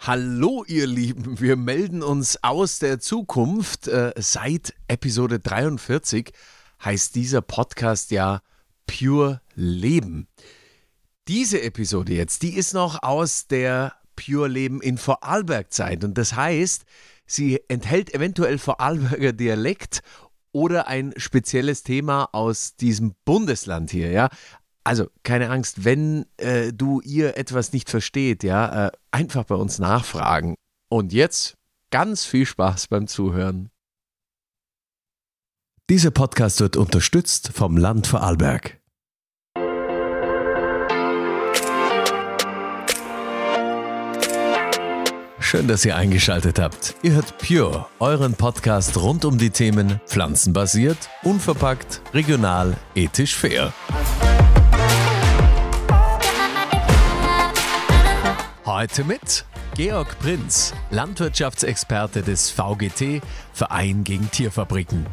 Hallo ihr Lieben, wir melden uns aus der Zukunft. Seit Episode 43 heißt dieser Podcast ja Pure Leben. Diese Episode jetzt, die ist noch aus der Pure Leben in Vorarlberg-Zeit und das heißt, sie enthält eventuell Vorarlberger Dialekt oder ein spezielles Thema aus diesem Bundesland hier, ja. Also, keine Angst, wenn ihr etwas nicht versteht, ja, einfach bei uns nachfragen. Und jetzt ganz viel Spaß beim Zuhören. Dieser Podcast wird unterstützt vom Land Vorarlberg. Schön, dass ihr eingeschaltet habt. Ihr hört Pure, euren Podcast rund um die Themen pflanzenbasiert, unverpackt, regional, ethisch fair. Heute mit Georg Prinz, Landwirtschaftsexperte des VGT, Verein gegen Tierfabriken.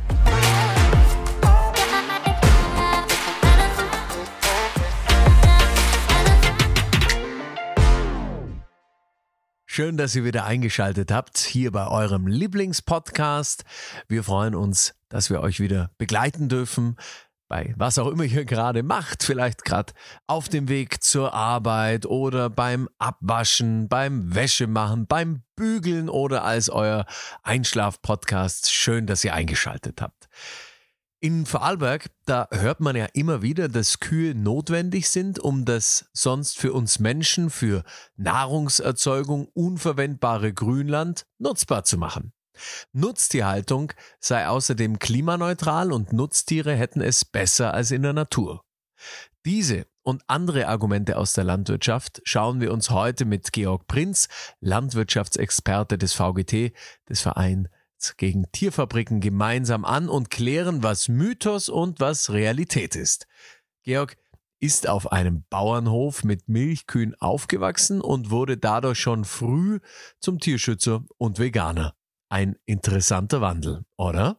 Schön, dass ihr wieder eingeschaltet habt, hier bei eurem Lieblingspodcast. Wir freuen uns, dass wir euch wieder begleiten dürfen. Bei was auch immer ihr gerade macht, vielleicht gerade auf dem Weg zur Arbeit oder beim Abwaschen, beim Wäschemachen, beim Bügeln oder als euer Einschlaf-Podcast. Schön, dass ihr eingeschaltet habt. In Vorarlberg, da hört man ja immer wieder, dass Kühe notwendig sind, um das sonst für uns Menschen, für Nahrungserzeugung unverwendbare Grünland nutzbar zu machen. Nutztierhaltung sei außerdem klimaneutral und Nutztiere hätten es besser als in der Natur. Diese und andere Argumente aus der Landwirtschaft schauen wir uns heute mit Georg Prinz, Landwirtschaftsexperte des VGT, des Vereins gegen Tierfabriken, gemeinsam an und klären, was Mythos und was Realität ist. Georg ist auf einem Bauernhof mit Milchkühen aufgewachsen und wurde dadurch schon früh zum Tierschützer und Veganer. Ein interessanter Wandel, oder?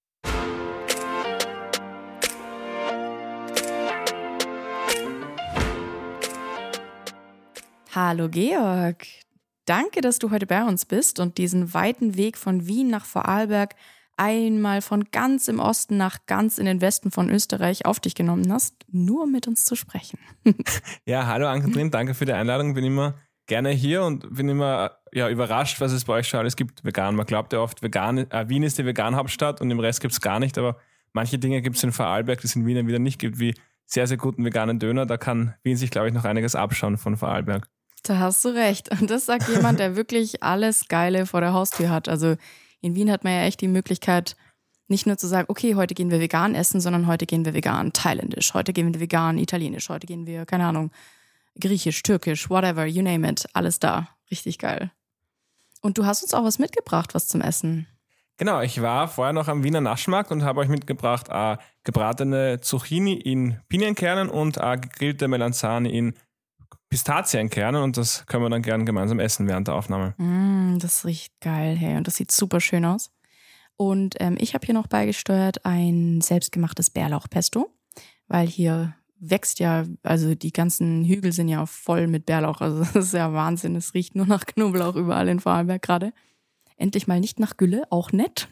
Hallo Georg, danke, dass du heute bei uns bist und diesen weiten Weg von Wien nach Vorarlberg einmal von ganz im Osten nach ganz in den Westen von Österreich auf dich genommen hast, nur um mit uns zu sprechen. Ja, hallo Ann-Kathrin, danke für die Einladung, bin immer gerne hier und bin immer überrascht, was es bei euch schon alles gibt vegan. Man glaubt ja oft, Wien ist die Vegan-Hauptstadt und im Rest gibt es gar nicht, aber manche Dinge gibt es in Vorarlberg, die es in Wien wieder nicht gibt, wie sehr, sehr guten veganen Döner. Da kann Wien sich, glaube ich, noch einiges abschauen von Vorarlberg. Da hast du recht. Und das sagt jemand, der wirklich alles Geile vor der Haustür hat. Also in Wien hat man ja echt die Möglichkeit, nicht nur zu sagen, okay, heute gehen wir vegan essen, sondern heute gehen wir vegan thailändisch, heute gehen wir vegan italienisch, heute gehen wir, keine Ahnung, griechisch, türkisch, whatever, you name it, alles da. Richtig geil. Und du hast uns auch was mitgebracht, was zum Essen. Genau, ich war vorher noch am Wiener Naschmarkt und habe euch mitgebracht gebratene Zucchini in Pinienkernen und gegrillte Melanzane in Pistazienkernen und das können wir dann gerne gemeinsam essen während der Aufnahme. Das riecht geil, hey, und das sieht super schön aus. Und ich habe hier noch beigesteuert ein selbstgemachtes Bärlauchpesto, weil hier wächst ja, also die ganzen Hügel sind ja voll mit Bärlauch, also das ist ja Wahnsinn, es riecht nur nach Knoblauch überall in Vorarlberg gerade. Endlich mal nicht nach Gülle, auch nett.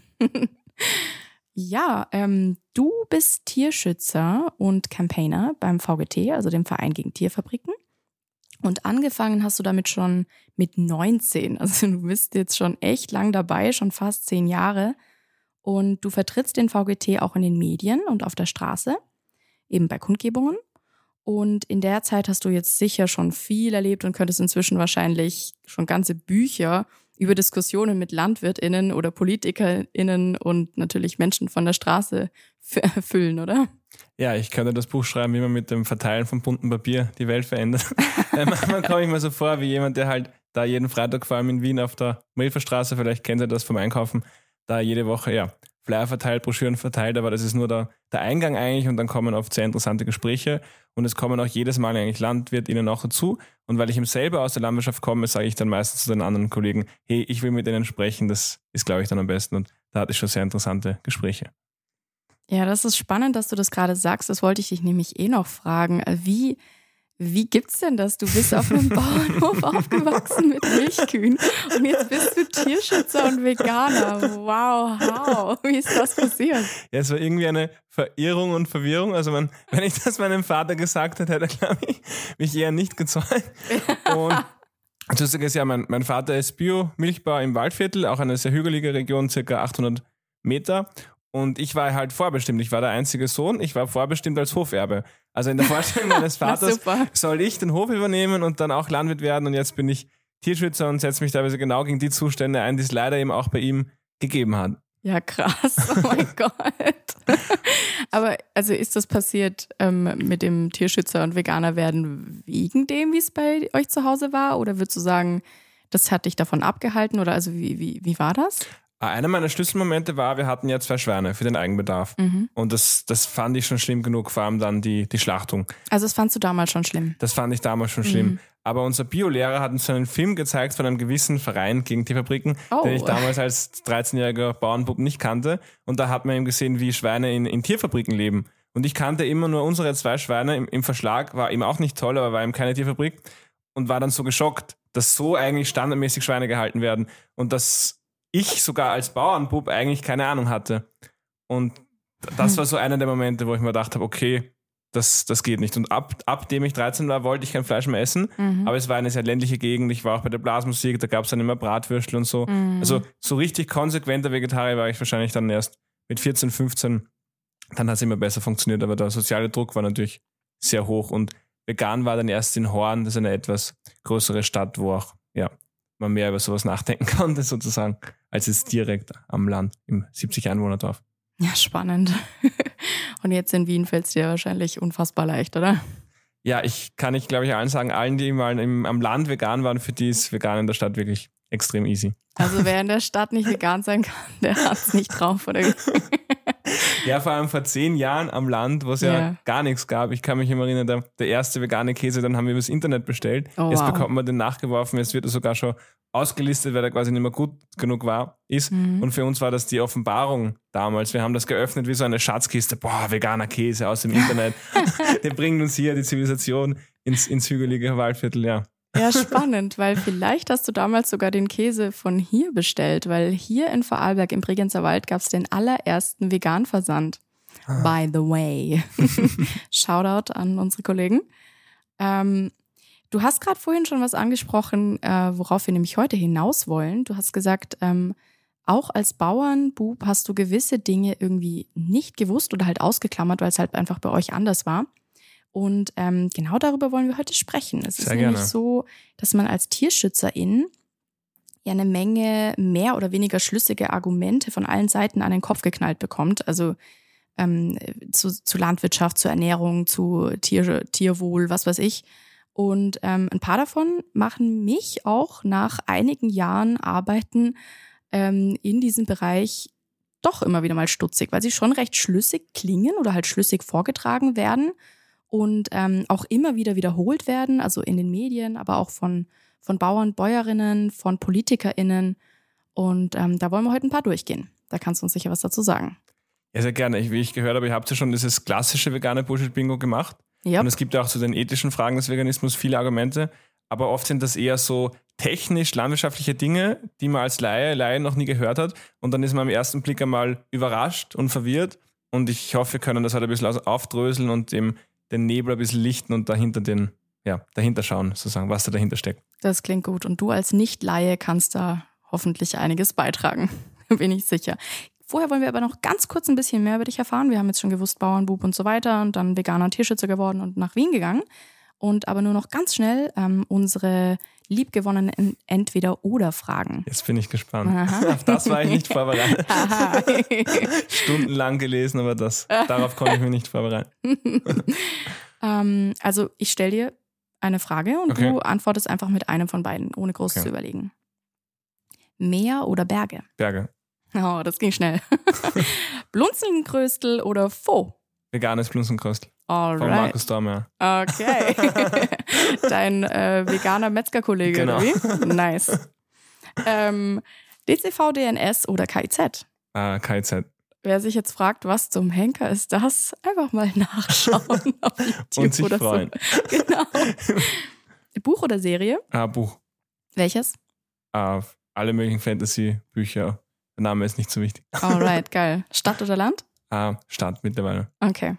Ja, du bist Tierschützer und Campaigner beim VGT, also dem Verein gegen Tierfabriken. Und angefangen hast du damit schon mit 19, also du bist jetzt schon echt lang dabei, schon fast 10 Jahre. Und du vertrittst den VGT auch in den Medien und auf der Straße, eben bei Kundgebungen. Und in der Zeit hast du jetzt sicher schon viel erlebt und könntest inzwischen wahrscheinlich schon ganze Bücher über Diskussionen mit LandwirtInnen oder PolitikerInnen und natürlich Menschen von der Straße füllen, oder? Ja, ich könnte das Buch schreiben, wie man mit dem Verteilen von buntem Papier die Welt verändert. Manchmal komme ich mir so vor, wie jemand, der halt da jeden Freitag, vor allem in Wien auf der Milferstraße, vielleicht kennt ihr das vom Einkaufen, da jede Woche, Flyer verteilt, Broschüren verteilt, aber das ist nur der Eingang eigentlich und dann kommen oft sehr interessante Gespräche und es kommen auch jedes Mal eigentlich LandwirtInnen auch dazu und weil ich eben selber aus der Landwirtschaft komme, sage ich dann meistens zu den anderen Kollegen, hey, ich will mit denen sprechen, das ist, glaube ich, dann am besten und da hatte ich schon sehr interessante Gespräche. Ja, das ist spannend, dass du das gerade sagst, das wollte ich dich nämlich noch fragen. Wie Wie gibt's denn das? Du bist auf einem Bauernhof aufgewachsen mit Milchkühen und jetzt bist du Tierschützer und Veganer. Wow, how? Wie ist das passiert? Ja, es war irgendwie eine Verirrung und Verwirrung. Also wenn ich das meinem Vater gesagt hätte, hätte er, glaube ich, mich eher nicht gezeugt. Und das Lustige ist ja, mein Vater ist Bio-Milchbauer im Waldviertel, auch eine sehr hügelige Region, circa 800 Meter. Und ich war halt vorbestimmt. Ich war der einzige Sohn. Ich war vorbestimmt als Hoferbe. Also in der Vorstellung meines Vaters soll ich den Hof übernehmen und dann auch Landwirt werden. Und jetzt bin ich Tierschützer und setze mich teilweise genau gegen die Zustände ein, die es leider eben auch bei ihm gegeben hat. Ja, krass. Oh mein Gott. Aber also ist das passiert mit dem Tierschützer und Veganer werden wegen dem, wie es bei euch zu Hause war? Oder würdest du sagen, das hat dich davon abgehalten? Oder also wie war das? Einer meiner Schlüsselmomente war, wir hatten ja 2 Schweine für den Eigenbedarf. Und das fand ich schon schlimm genug, vor allem dann die Schlachtung. Also das fandst du damals schon schlimm? Das fand ich damals schon schlimm. Aber unser Biolehrer hat uns einen Film gezeigt von einem gewissen Verein gegen Tierfabriken, den ich damals als 13-jähriger Bauernbub nicht kannte. Und da hat man eben gesehen, wie Schweine in Tierfabriken leben. Und ich kannte immer nur unsere 2 Schweine im Verschlag, war eben auch nicht toll, aber war eben keine Tierfabrik. Und war dann so geschockt, dass so eigentlich standardmäßig Schweine gehalten werden. Und dass ich sogar als Bauernbub eigentlich keine Ahnung hatte. Und das war so einer der Momente, wo ich mir gedacht habe, okay, das geht nicht. Und ab dem ich 13 war, wollte ich kein Fleisch mehr essen. Aber es war eine sehr ländliche Gegend. Ich war auch bei der Blasmusik, da gab es dann immer Bratwürstel und so. Also so richtig konsequenter Vegetarier war ich wahrscheinlich dann erst mit 14, 15. Dann hat es immer besser funktioniert, aber der soziale Druck war natürlich sehr hoch. Und vegan war dann erst in Horn, das ist eine etwas größere Stadt, wo auch man mehr über sowas nachdenken konnte sozusagen, als jetzt direkt am Land im 70-Einwohner-Dorf. Ja, spannend. Und jetzt in Wien fällt es dir wahrscheinlich unfassbar leicht, oder? Ja, kann ich glaube ich allen sagen, allen, die mal am Land vegan waren, für die ist vegan in der Stadt wirklich extrem easy. Also wer in der Stadt nicht vegan sein kann, der hat es nicht drauf, oder? Ja, vor allem vor 10 Jahren am Land, wo es ja gar nichts gab. Ich kann mich immer erinnern, der erste vegane Käse, dann haben wir übers Internet bestellt. Jetzt bekommt man den nachgeworfen, jetzt wird er sogar schon ausgelistet, weil er quasi nicht mehr gut genug ist. Und für uns war das die Offenbarung damals. Wir haben das geöffnet wie so eine Schatzkiste. Boah, veganer Käse aus dem Internet. Der bringt uns hier die Zivilisation ins hügelige Waldviertel, ja. Ja, spannend, weil vielleicht hast du damals sogar den Käse von hier bestellt, weil hier in Vorarlberg im Bregenzer Wald gab es den allerersten Vegan-Versand. By the way. Shoutout an unsere Kollegen. Du hast gerade vorhin schon was angesprochen, worauf wir nämlich heute hinaus wollen. Du hast gesagt, auch als Bauernbub hast du gewisse Dinge irgendwie nicht gewusst oder halt ausgeklammert, weil es halt einfach bei euch anders war. Und genau darüber wollen wir heute sprechen. Es ist nämlich so, dass man als Tierschützerin ja eine Menge mehr oder weniger schlüssige Argumente von allen Seiten an den Kopf geknallt bekommt. Also zu Landwirtschaft, zur Ernährung, zu Tierwohl, was weiß ich. Und ein paar davon machen mich auch nach einigen Jahren Arbeiten in diesem Bereich doch immer wieder mal stutzig, weil sie schon recht schlüssig klingen oder halt schlüssig vorgetragen werden. Und auch immer wieder wiederholt werden, also in den Medien, aber auch von Bauern, Bäuerinnen, von PolitikerInnen. Und da wollen wir heute ein paar durchgehen. Da kannst du uns sicher was dazu sagen. Ja, sehr gerne. Wie ich gehört habe, ihr habt ja schon dieses klassische vegane Bullshit-Bingo gemacht. Yep. Und es gibt ja auch zu den ethischen Fragen des Veganismus viele Argumente. Aber oft sind das eher so technisch landwirtschaftliche Dinge, die man als Laie noch nie gehört hat. Und dann ist man am ersten Blick einmal überrascht und verwirrt. Und ich hoffe, wir können das halt ein bisschen aufdröseln und dem den Nebel ein bisschen lichten und dahinter schauen, sozusagen, was da dahinter steckt. Das klingt gut. Und du als Nicht-Laie kannst da hoffentlich einiges beitragen, bin ich sicher. Vorher wollen wir aber noch ganz kurz ein bisschen mehr über dich erfahren. Wir haben jetzt schon gewusst, Bauernbub und so weiter und dann veganer Tierschützer geworden und nach Wien gegangen. Und aber nur noch ganz schnell unsere liebgewonnenen Entweder-Oder-Fragen. Jetzt bin ich gespannt. Auf das war ich nicht vorbereitet. Stundenlang gelesen, aber darauf konnte ich mich nicht vorbereiten. Also ich stelle dir eine Frage und du antwortest einfach mit einem von beiden, ohne groß zu überlegen. Meer oder Berge? Berge. Oh, das ging schnell. Blunzenkröstel oder Pho? Veganes Blunzenkröstel. Alright. Von Markus Dormer. Okay. Dein veganer Metzgerkollege, genau. Oder wie? Nice. DCV, DNS oder KIZ? KIZ. wer sich jetzt fragt, was zum Henker ist das, einfach mal nachschauen auf YouTube Und sich oder freuen. so. Genau. Buch oder Serie? Buch. Welches? Alle möglichen Fantasy-Bücher. Der Name ist nicht so wichtig. Alright, geil. Stadt oder Land? Stadt mittlerweile. Okay.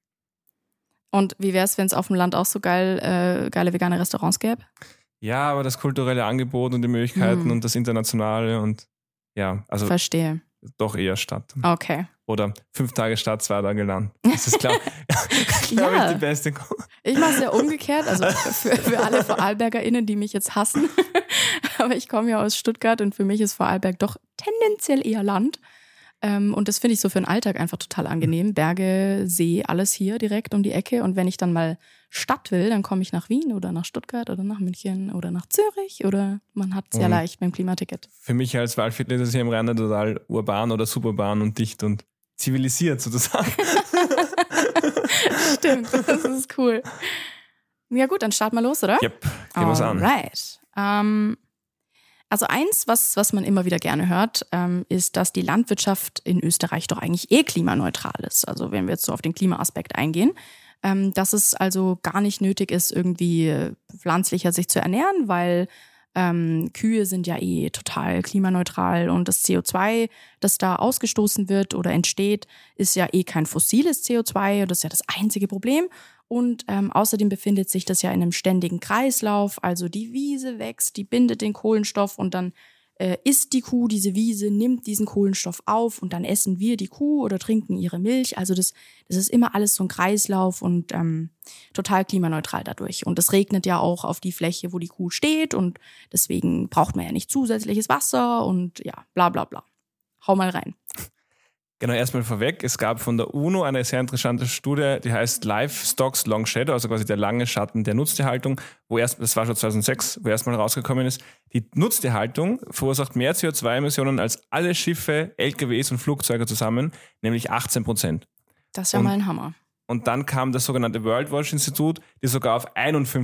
Und wie wäre es, wenn es auf dem Land auch so geile vegane Restaurants gäbe? Ja, aber das kulturelle Angebot und die Möglichkeiten und das Internationale und ja, also Verstehe. doch eher Stadt. Okay. Oder 5 Tage Stadt, 2 Tage Land. Das ist glaube ich die beste. Ich mache es ja umgekehrt, also für alle VorarlbergerInnen, die mich jetzt hassen. Aber ich komme ja aus Stuttgart und für mich ist Vorarlberg doch tendenziell eher Land. Und das finde ich so für den Alltag einfach total angenehm. Berge, See, alles hier direkt um die Ecke. Und wenn ich dann mal Stadt will, dann komme ich nach Wien oder nach Stuttgart oder nach München oder nach Zürich oder man hat es sehr leicht beim Klimaticket. Für mich als Waldviertel ist es hier im Rhein total urban oder suburban und dicht und zivilisiert sozusagen. Stimmt, das ist cool. Ja gut, dann starten wir los, oder? Yep, gehen wir es an. Alright. Also eins, was man immer wieder gerne hört, ist, dass die Landwirtschaft in Österreich doch eigentlich klimaneutral ist. Also wenn wir jetzt so auf den Klimaaspekt eingehen, dass es also gar nicht nötig ist, irgendwie pflanzlicher sich zu ernähren, weil Kühe sind ja total klimaneutral und das CO2, das da ausgestoßen wird oder entsteht, ist ja kein fossiles CO2 und das ist ja das einzige Problem. Und außerdem befindet sich das ja in einem ständigen Kreislauf, also die Wiese wächst, die bindet den Kohlenstoff und dann isst die Kuh diese Wiese, nimmt diesen Kohlenstoff auf und dann essen wir die Kuh oder trinken ihre Milch. Also das ist immer alles so ein Kreislauf und total klimaneutral dadurch. Und es regnet ja auch auf die Fläche, wo die Kuh steht und deswegen braucht man ja nicht zusätzliches Wasser und ja, bla bla bla. Hau mal rein. Genau, erstmal vorweg, es gab von der UNO eine sehr interessante Studie, die heißt Livestock's Long Shadow, also quasi der lange Schatten der Nutztierhaltung, das war schon 2006, wo erstmal rausgekommen ist, die Nutztierhaltung verursacht mehr CO2-Emissionen als alle Schiffe, LKWs und Flugzeuge zusammen, nämlich 18%. Das ist ja mal ein Hammer. Und dann kam das sogenannte World Watch Institut, die sogar auf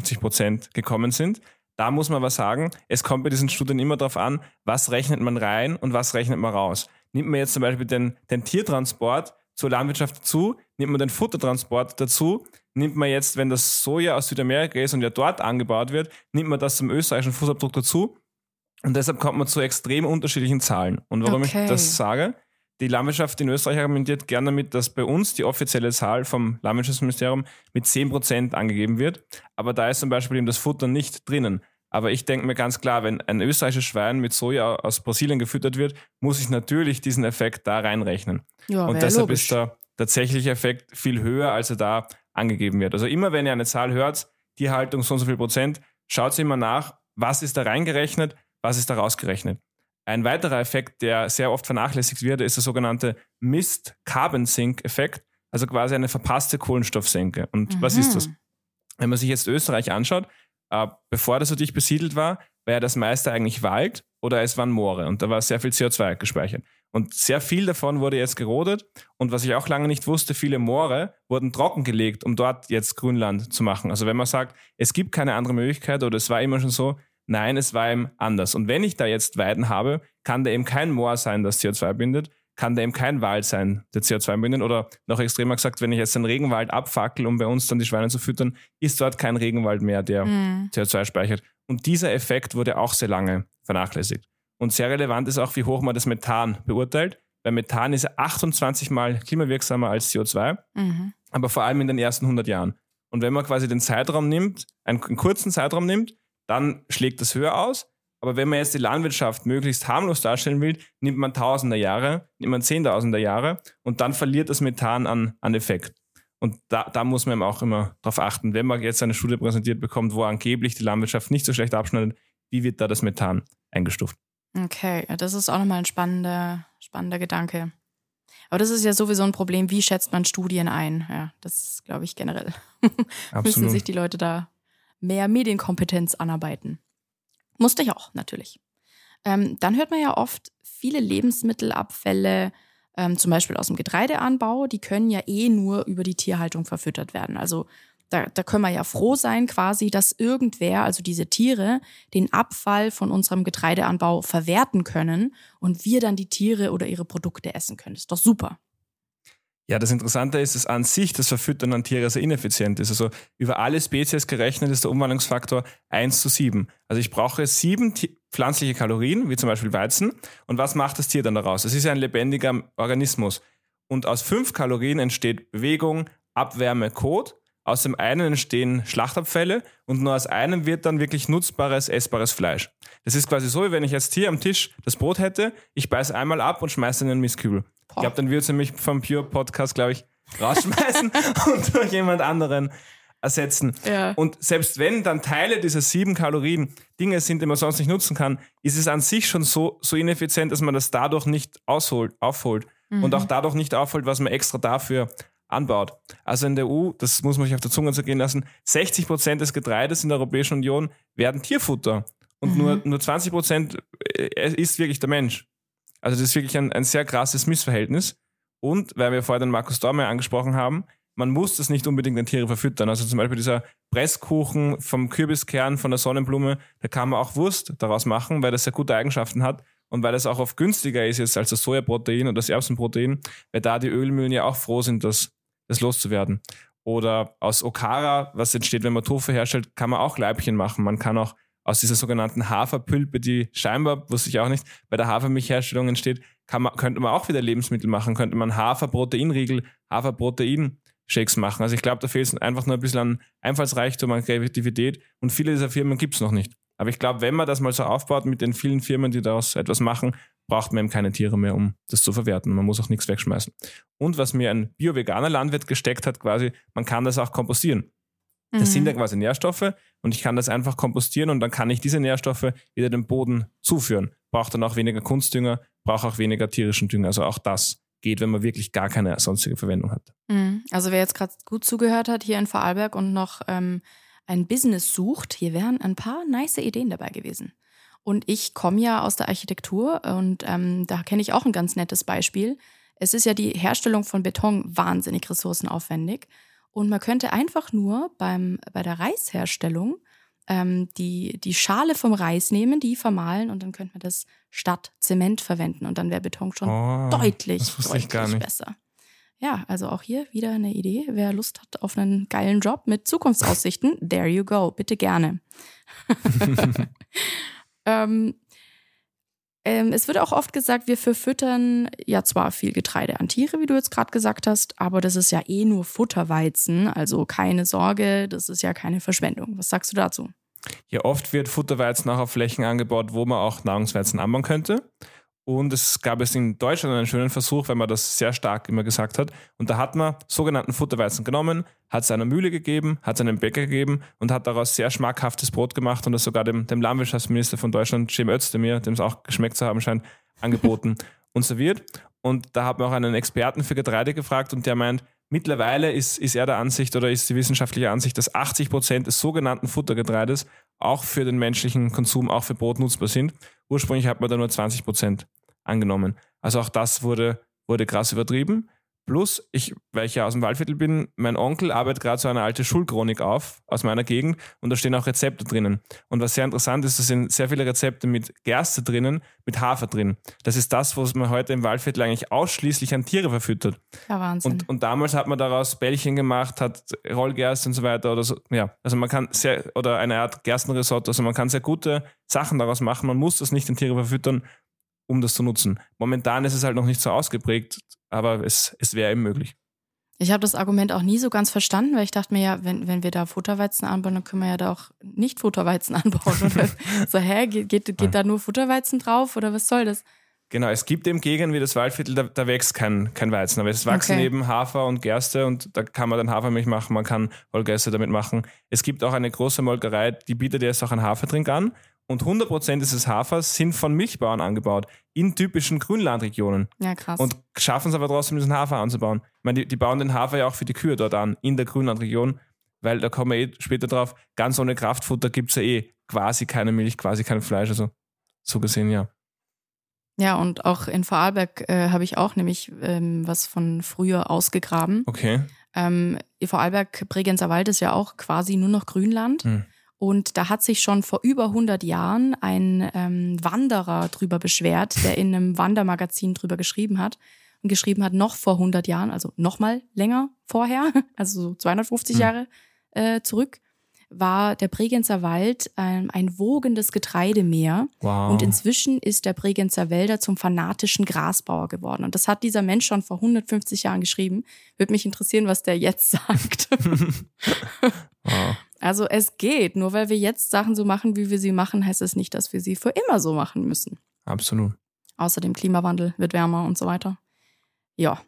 51% gekommen sind. Da muss man aber sagen, es kommt bei diesen Studien immer darauf an, was rechnet man rein und was rechnet man raus. Nimmt man jetzt zum Beispiel den Tiertransport zur Landwirtschaft dazu, nimmt man den Futtertransport dazu, nimmt man jetzt, wenn das Soja aus Südamerika ist und ja dort angebaut wird, nimmt man das zum österreichischen Fußabdruck dazu und deshalb kommt man zu extrem unterschiedlichen Zahlen. Und warum ich das sage, die Landwirtschaft in Österreich argumentiert gerne damit, dass bei uns die offizielle Zahl vom Landwirtschaftsministerium mit 10% angegeben wird, aber da ist zum Beispiel eben das Futter nicht drinnen. Aber ich denke mir ganz klar, wenn ein österreichisches Schwein mit Soja aus Brasilien gefüttert wird, muss ich natürlich diesen Effekt da reinrechnen. Ja, und deshalb ist der tatsächliche Effekt viel höher, als er da angegeben wird. Also immer, wenn ihr eine Zahl hört, Tierhaltung so und so viel Prozent, schaut immer nach, was ist da reingerechnet, was ist da rausgerechnet. Ein weiterer Effekt, der sehr oft vernachlässigt wird, ist der sogenannte Missed Carbon Sink Effekt, also quasi eine verpasste Kohlenstoffsenke. Und was ist das? Wenn man sich jetzt Österreich anschaut, bevor das so dicht besiedelt war ja das meiste eigentlich Wald oder es waren Moore und da war sehr viel CO2 gespeichert. Und sehr viel davon wurde jetzt gerodet und was ich auch lange nicht wusste, viele Moore wurden trockengelegt, um dort jetzt Grünland zu machen. Also wenn man sagt, es gibt keine andere Möglichkeit oder es war immer schon so, nein, es war eben anders. Und wenn ich da jetzt Weiden habe, kann da eben kein Moor sein, das CO2 bindet, kann da eben kein Wald sein, der CO2 bindet. Oder noch extremer gesagt, wenn ich jetzt einen Regenwald abfackel, um bei uns dann die Schweine zu füttern, ist dort kein Regenwald mehr, der CO2 speichert. Und dieser Effekt wurde auch sehr lange vernachlässigt. Und sehr relevant ist auch, wie hoch man das Methan beurteilt, weil Methan ist ja 28 Mal klimawirksamer als CO2, aber vor allem in den ersten 100 Jahren. Und wenn man quasi den Zeitraum nimmt, einen kurzen Zeitraum nimmt, dann schlägt das höher aus. Aber wenn man jetzt die Landwirtschaft möglichst harmlos darstellen will, nimmt man Tausender Jahre, nimmt man Zehntausender Jahre und dann verliert das Methan an Effekt. Und da muss man eben auch immer drauf achten, wenn man jetzt eine Studie präsentiert bekommt, wo angeblich die Landwirtschaft nicht so schlecht abschneidet, wie wird da das Methan eingestuft? Okay, das ist auch nochmal ein spannender Gedanke. Aber das ist ja sowieso ein Problem, wie schätzt man Studien ein? Ja, das ist, glaube ich, generell. Müssen sich die Leute da mehr Medienkompetenz anarbeiten. Musste ich auch, natürlich. Dann hört man ja oft, viele Lebensmittelabfälle, zum Beispiel aus dem Getreideanbau, die können ja nur über die Tierhaltung verfüttert werden. Also da können wir ja froh sein quasi, dass irgendwer, also diese Tiere, den Abfall von unserem Getreideanbau verwerten können und wir dann die Tiere oder ihre Produkte essen können. Das ist doch super. Ja, das Interessante ist, dass an sich das Verfüttern an Tiere sehr ineffizient ist. Also über alle Spezies gerechnet ist der Umwandlungsfaktor 1:7. Also ich brauche 7 pflanzliche Kalorien, wie zum Beispiel Weizen. Und was macht das Tier dann daraus? Es ist ja ein lebendiger Organismus. Und aus 5 Kalorien entsteht Bewegung, Abwärme, Kot. Aus dem einen entstehen Schlachtabfälle und nur aus einem wird dann wirklich nutzbares, essbares Fleisch. Das ist quasi so, wie wenn ich als Tier am Tisch das Brot hätte, ich beiße einmal ab und schmeiße in den Mistkübel. Ich glaube, dann würde sie mich vom Pure Podcast, glaube ich, rausschmeißen und durch jemand anderen ersetzen. Ja. Und selbst wenn dann Teile dieser 7 Kalorien Dinge sind, die man sonst nicht nutzen kann, ist es an sich schon so ineffizient, dass man das dadurch nicht aufholt und auch dadurch nicht aufholt, was man extra dafür anbaut. Also in der EU, das muss man sich auf der Zunge zergehen lassen, 60% des Getreides in der Europäischen Union werden Tierfutter und nur 20% isst wirklich der Mensch. Also das ist wirklich ein sehr krasses Missverhältnis. Und, weil wir vorher den Markus Dormeyer angesprochen haben, man muss das nicht unbedingt an Tiere verfüttern. Also zum Beispiel dieser Presskuchen vom Kürbiskern, von der Sonnenblume, da kann man auch Wurst daraus machen, weil das sehr gute Eigenschaften hat und weil das auch oft günstiger ist jetzt als das Sojaprotein oder das Erbsenprotein, weil da die Ölmühlen ja auch froh sind, das loszuwerden. Oder aus Okara, was entsteht, wenn man Tofu herstellt, kann man auch Leibchen machen. Man kann auch aus dieser sogenannten Haferpülpe, die scheinbar, wusste ich auch nicht, bei der Hafermilchherstellung entsteht, könnte man auch wieder Lebensmittel machen. Könnte man Haferproteinriegel, Haferprotein-Shakes machen. Also ich glaube, da fehlt es einfach nur ein bisschen an Einfallsreichtum, an Kreativität und viele dieser Firmen gibt es noch nicht. Aber ich glaube, wenn man das mal so aufbaut mit den vielen Firmen, die daraus etwas machen, braucht man eben keine Tiere mehr, um das zu verwerten. Man muss auch nichts wegschmeißen. Und was mir ein bio-veganer Landwirt gesteckt hat, quasi, man kann das auch kompostieren. Das sind ja quasi Nährstoffe und ich kann das einfach kompostieren und dann kann ich diese Nährstoffe wieder dem Boden zuführen. Braucht dann auch weniger Kunstdünger, braucht auch weniger tierischen Dünger. Also auch das geht, wenn man wirklich gar keine sonstige Verwendung hat. Also wer jetzt gerade gut zugehört hat hier in Vorarlberg und noch ein Business sucht, hier wären ein paar nice Ideen dabei gewesen. Und ich komme ja aus der Architektur und da kenne ich auch ein ganz nettes Beispiel. Es ist ja die Herstellung von Beton wahnsinnig ressourcenaufwendig. Und man könnte einfach nur bei der Reisherstellung die Schale vom Reis nehmen, die vermahlen und dann könnte man das statt Zement verwenden. Und dann wäre Beton schon deutlich besser. Ja, also auch hier wieder eine Idee. Wer Lust hat auf einen geilen Job mit Zukunftsaussichten, there you go, bitte gerne. Es wird auch oft gesagt, wir verfüttern ja zwar viel Getreide an Tiere, wie du jetzt gerade gesagt hast, aber das ist ja nur Futterweizen, also keine Sorge, das ist ja keine Verschwendung. Was sagst du dazu? Ja, oft wird Futterweizen auch auf Flächen angebaut, wo man auch Nahrungsweizen anbauen könnte. Und es gab in Deutschland einen schönen Versuch, weil man das sehr stark immer gesagt hat. Und da hat man sogenannten Futterweizen genommen, hat es einer Mühle gegeben, hat es einem Bäcker gegeben und hat daraus sehr schmackhaftes Brot gemacht und das sogar dem Landwirtschaftsminister von Deutschland, Cem Özdemir, dem es auch geschmeckt zu haben scheint, angeboten und serviert. Und da hat man auch einen Experten für Getreide gefragt und der meint, mittlerweile ist er der Ansicht oder ist die wissenschaftliche Ansicht, dass 80% des sogenannten Futtergetreides auch für den menschlichen Konsum, auch für Brot nutzbar sind. Ursprünglich hat man da nur 20% angenommen. Also auch das wurde krass übertrieben. Plus, weil ich ja aus dem Waldviertel bin, mein Onkel arbeitet gerade so eine alte Schulchronik auf aus meiner Gegend und da stehen auch Rezepte drinnen. Und was sehr interessant ist, da sind sehr viele Rezepte mit Gerste drinnen, mit Hafer drin. Das ist das, was man heute im Waldviertel eigentlich ausschließlich an Tiere verfüttert. Ja, Wahnsinn. Und damals hat man daraus Bällchen gemacht, hat Rollgerste und so weiter oder so. Ja, also man kann oder eine Art Gerstenrisotto, also man kann sehr gute Sachen daraus machen. Man muss das nicht an Tiere verfüttern, um das zu nutzen. Momentan ist es halt noch nicht so ausgeprägt, aber es wäre eben möglich. Ich habe das Argument auch nie so ganz verstanden, weil ich dachte mir ja, wenn wir da Futterweizen anbauen, dann können wir ja da auch nicht Futterweizen anbauen. Oder so, geht da nur Futterweizen drauf oder was soll das? Genau, es gibt eben Gegenden wie das Waldviertel, da wächst kein Weizen, aber es wachsen eben Hafer und Gerste und da kann man dann Hafermilch machen, man kann Rollgerste damit machen. Es gibt auch eine große Molkerei, die bietet jetzt auch einen Hafertrink an und 100% dieses Hafers sind von Milchbauern angebaut, in typischen Grünlandregionen. Ja, krass. Und schaffen es aber trotzdem, diesen Hafer anzubauen. Ich meine, die bauen den Hafer ja auch für die Kühe dort an, in der Grünlandregion, weil da kommen wir später drauf, ganz ohne Kraftfutter gibt es ja quasi keine Milch, quasi kein Fleisch, also so gesehen, ja. Ja, und auch in Vorarlberg habe ich auch nämlich was von früher ausgegraben. Okay. Vorarlberg, Bregenzer Wald ist ja auch quasi nur noch Grünland. Und da hat sich schon vor über 100 Jahren ein Wanderer drüber beschwert, der in einem Wandermagazin drüber geschrieben hat und Fakten geschrieben hat, noch vor 100 Jahren, also noch mal länger vorher, also so 250 Jahre zurück, war der Bregenzer Wald ein wogendes Getreidemeer. Wow. Und inzwischen ist der Bregenzer Wälder zum fanatischen Grasbauer geworden. Und das hat dieser Mensch schon vor 150 Jahren geschrieben. Würde mich interessieren, was der jetzt sagt. Wow. Also es geht. Nur weil wir jetzt Sachen so machen, wie wir sie machen, heißt es nicht, dass wir sie für immer so machen müssen. Absolut. Außerdem Klimawandel wird wärmer und so weiter. Ja.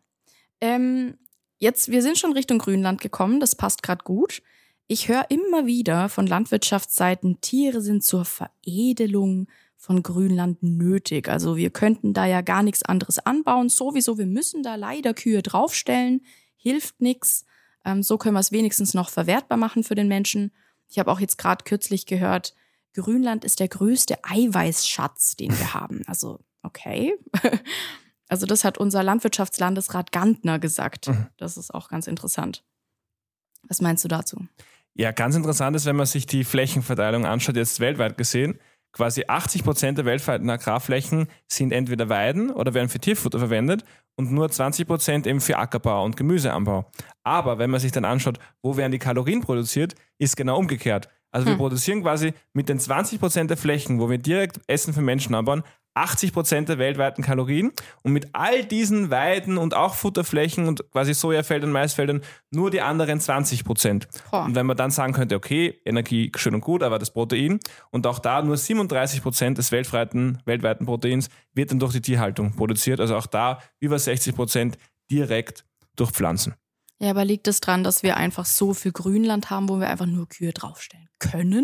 Wir sind schon Richtung Grünland gekommen. Das passt gerade gut. Ich höre immer wieder von Landwirtschaftsseiten, Tiere sind zur Veredelung von Grünland nötig. Also wir könnten da ja gar nichts anderes anbauen. Sowieso, wir müssen da leider Kühe draufstellen. Hilft nichts. So können wir es wenigstens noch verwertbar machen für den Menschen. Ich habe auch jetzt gerade kürzlich gehört, Grünland ist der größte Eiweißschatz, den wir haben. Also, okay. Also das hat unser Landwirtschaftslandesrat Gantner gesagt. Das ist auch ganz interessant. Was meinst du dazu? Ja, ganz interessant ist, wenn man sich die Flächenverteilung anschaut, jetzt weltweit gesehen, quasi 80% der weltweiten Agrarflächen sind entweder Weiden oder werden für Tierfutter verwendet und nur 20% eben für Ackerbau und Gemüseanbau. Aber wenn man sich dann anschaut, wo werden die Kalorien produziert, ist genau umgekehrt. Also wir produzieren quasi mit den 20% der Flächen, wo wir direkt Essen für Menschen anbauen, 80% der weltweiten Kalorien und mit all diesen Weiden und auch Futterflächen und quasi Sojafeldern, Maisfeldern nur die anderen 20%. Und wenn man dann sagen könnte, okay, Energie schön und gut, aber das Protein und auch da nur 37% des weltweiten Proteins wird dann durch die Tierhaltung produziert. Also auch da über 60% direkt durch Pflanzen. Ja, aber liegt es daran, dass wir einfach so viel Grünland haben, wo wir einfach nur Kühe draufstellen können?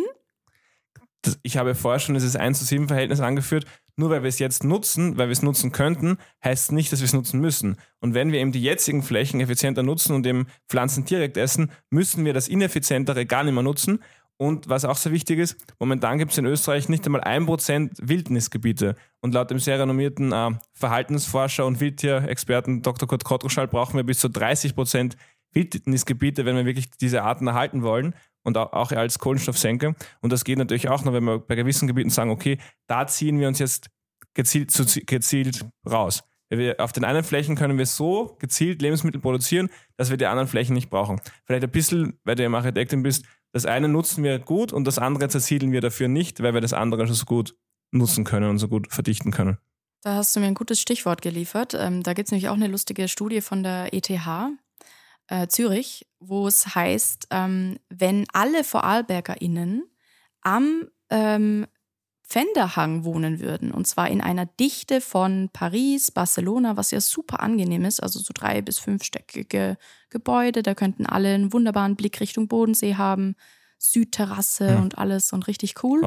Ich habe vorher schon dieses 1:7 Verhältnis angeführt. Nur weil wir es jetzt nutzen, weil wir es nutzen könnten, heißt nicht, dass wir es nutzen müssen. Und wenn wir eben die jetzigen Flächen effizienter nutzen und eben Pflanzen direkt essen, müssen wir das Ineffizientere gar nicht mehr nutzen. Und was auch sehr wichtig ist, momentan gibt es in Österreich nicht einmal 1% Wildnisgebiete. Und laut dem sehr renommierten Verhaltensforscher und Wildtierexperten Dr. Kurt Kottruschall brauchen wir bis zu 30% Wildnisgebiete, wenn wir wirklich diese Arten erhalten wollen. Und auch als Kohlenstoffsenke. Und das geht natürlich auch noch, wenn wir bei gewissen Gebieten sagen, okay, da ziehen wir uns jetzt gezielt raus. Auf den einen Flächen können wir so gezielt Lebensmittel produzieren, dass wir die anderen Flächen nicht brauchen. Vielleicht ein bisschen, weil du ja Architektin bist, das eine nutzen wir gut und das andere zersiedeln wir dafür nicht, weil wir das andere schon so gut nutzen können und so gut verdichten können. Da hast du mir ein gutes Stichwort geliefert. Da gibt es nämlich auch eine lustige Studie von der ETH Zürich, wo es heißt, wenn alle VorarlbergerInnen am Pfänderhang wohnen würden, und zwar in einer Dichte von Paris, Barcelona, was ja super angenehm ist, also so 3- bis 5-stöckige Gebäude, da könnten alle einen wunderbaren Blick Richtung Bodensee haben, Südterrasse und alles und richtig cool.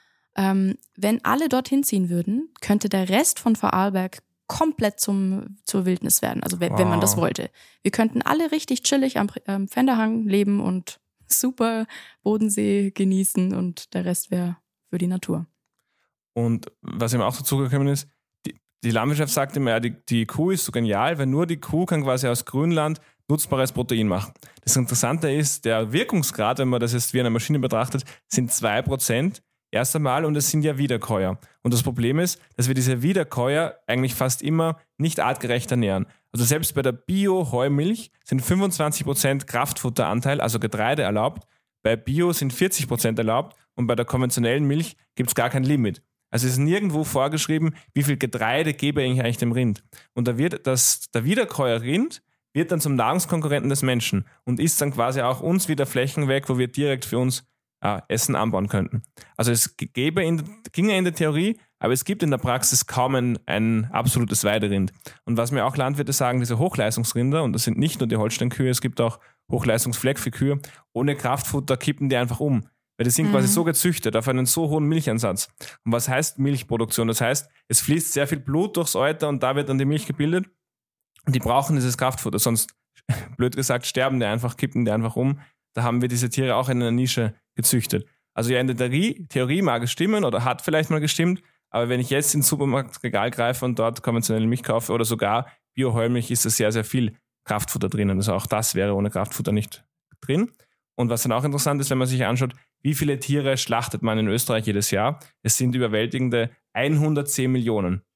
Wenn alle dorthin ziehen würden, könnte der Rest von Vorarlberg komplett zur Wildnis werden, also wenn man das wollte. Wir könnten alle richtig chillig am Pfänderhang leben und super Bodensee genießen und der Rest wäre für die Natur. Und was ihm auch dazu gekommen ist, die Landwirtschaft sagt immer, ja, die Kuh ist so genial, weil nur die Kuh kann quasi aus Grünland nutzbares Protein machen. Das Interessante ist, der Wirkungsgrad, wenn man das jetzt wie eine Maschine betrachtet, sind 2%. Erst einmal, und es sind ja Wiederkäuer. Und das Problem ist, dass wir diese Wiederkäuer eigentlich fast immer nicht artgerecht ernähren. Also selbst bei der Bio-Heumilch sind 25% Kraftfutteranteil, also Getreide, erlaubt. Bei Bio sind 40% erlaubt und bei der konventionellen Milch gibt es gar kein Limit. Also es ist nirgendwo vorgeschrieben, wie viel Getreide gebe ich eigentlich dem Rind. Und da wird der Wiederkäuer Rind wird dann zum Nahrungskonkurrenten des Menschen und isst dann quasi auch uns wieder Flächen weg, wo wir direkt für uns Essen anbauen könnten. Also es ginge in der Theorie, aber es gibt in der Praxis kaum ein absolutes Weiderind. Und was mir auch Landwirte sagen, diese Hochleistungsrinder, und das sind nicht nur die Holstein-Kühe, es gibt auch Hochleistungsfleckviehkühe, ohne Kraftfutter kippen die einfach um. Weil die sind quasi so gezüchtet auf einen so hohen Milchansatz. Und was heißt Milchproduktion? Das heißt, es fließt sehr viel Blut durchs Euter und da wird dann die Milch gebildet. Und die brauchen dieses Kraftfutter, sonst, blöd gesagt, sterben die einfach, kippen die einfach um. Da haben wir diese Tiere auch in einer Nische gezüchtet. Also ja, in der Theorie mag es stimmen oder hat vielleicht mal gestimmt, aber wenn ich jetzt ins Supermarktregal greife und dort konventionelle Milch kaufe oder sogar Bio-Heumilch, ist da sehr, sehr viel Kraftfutter drinnen. Also auch das wäre ohne Kraftfutter nicht drin. Und was dann auch interessant ist, wenn man sich anschaut, wie viele Tiere schlachtet man in Österreich jedes Jahr? Es sind überwältigende 110 Millionen.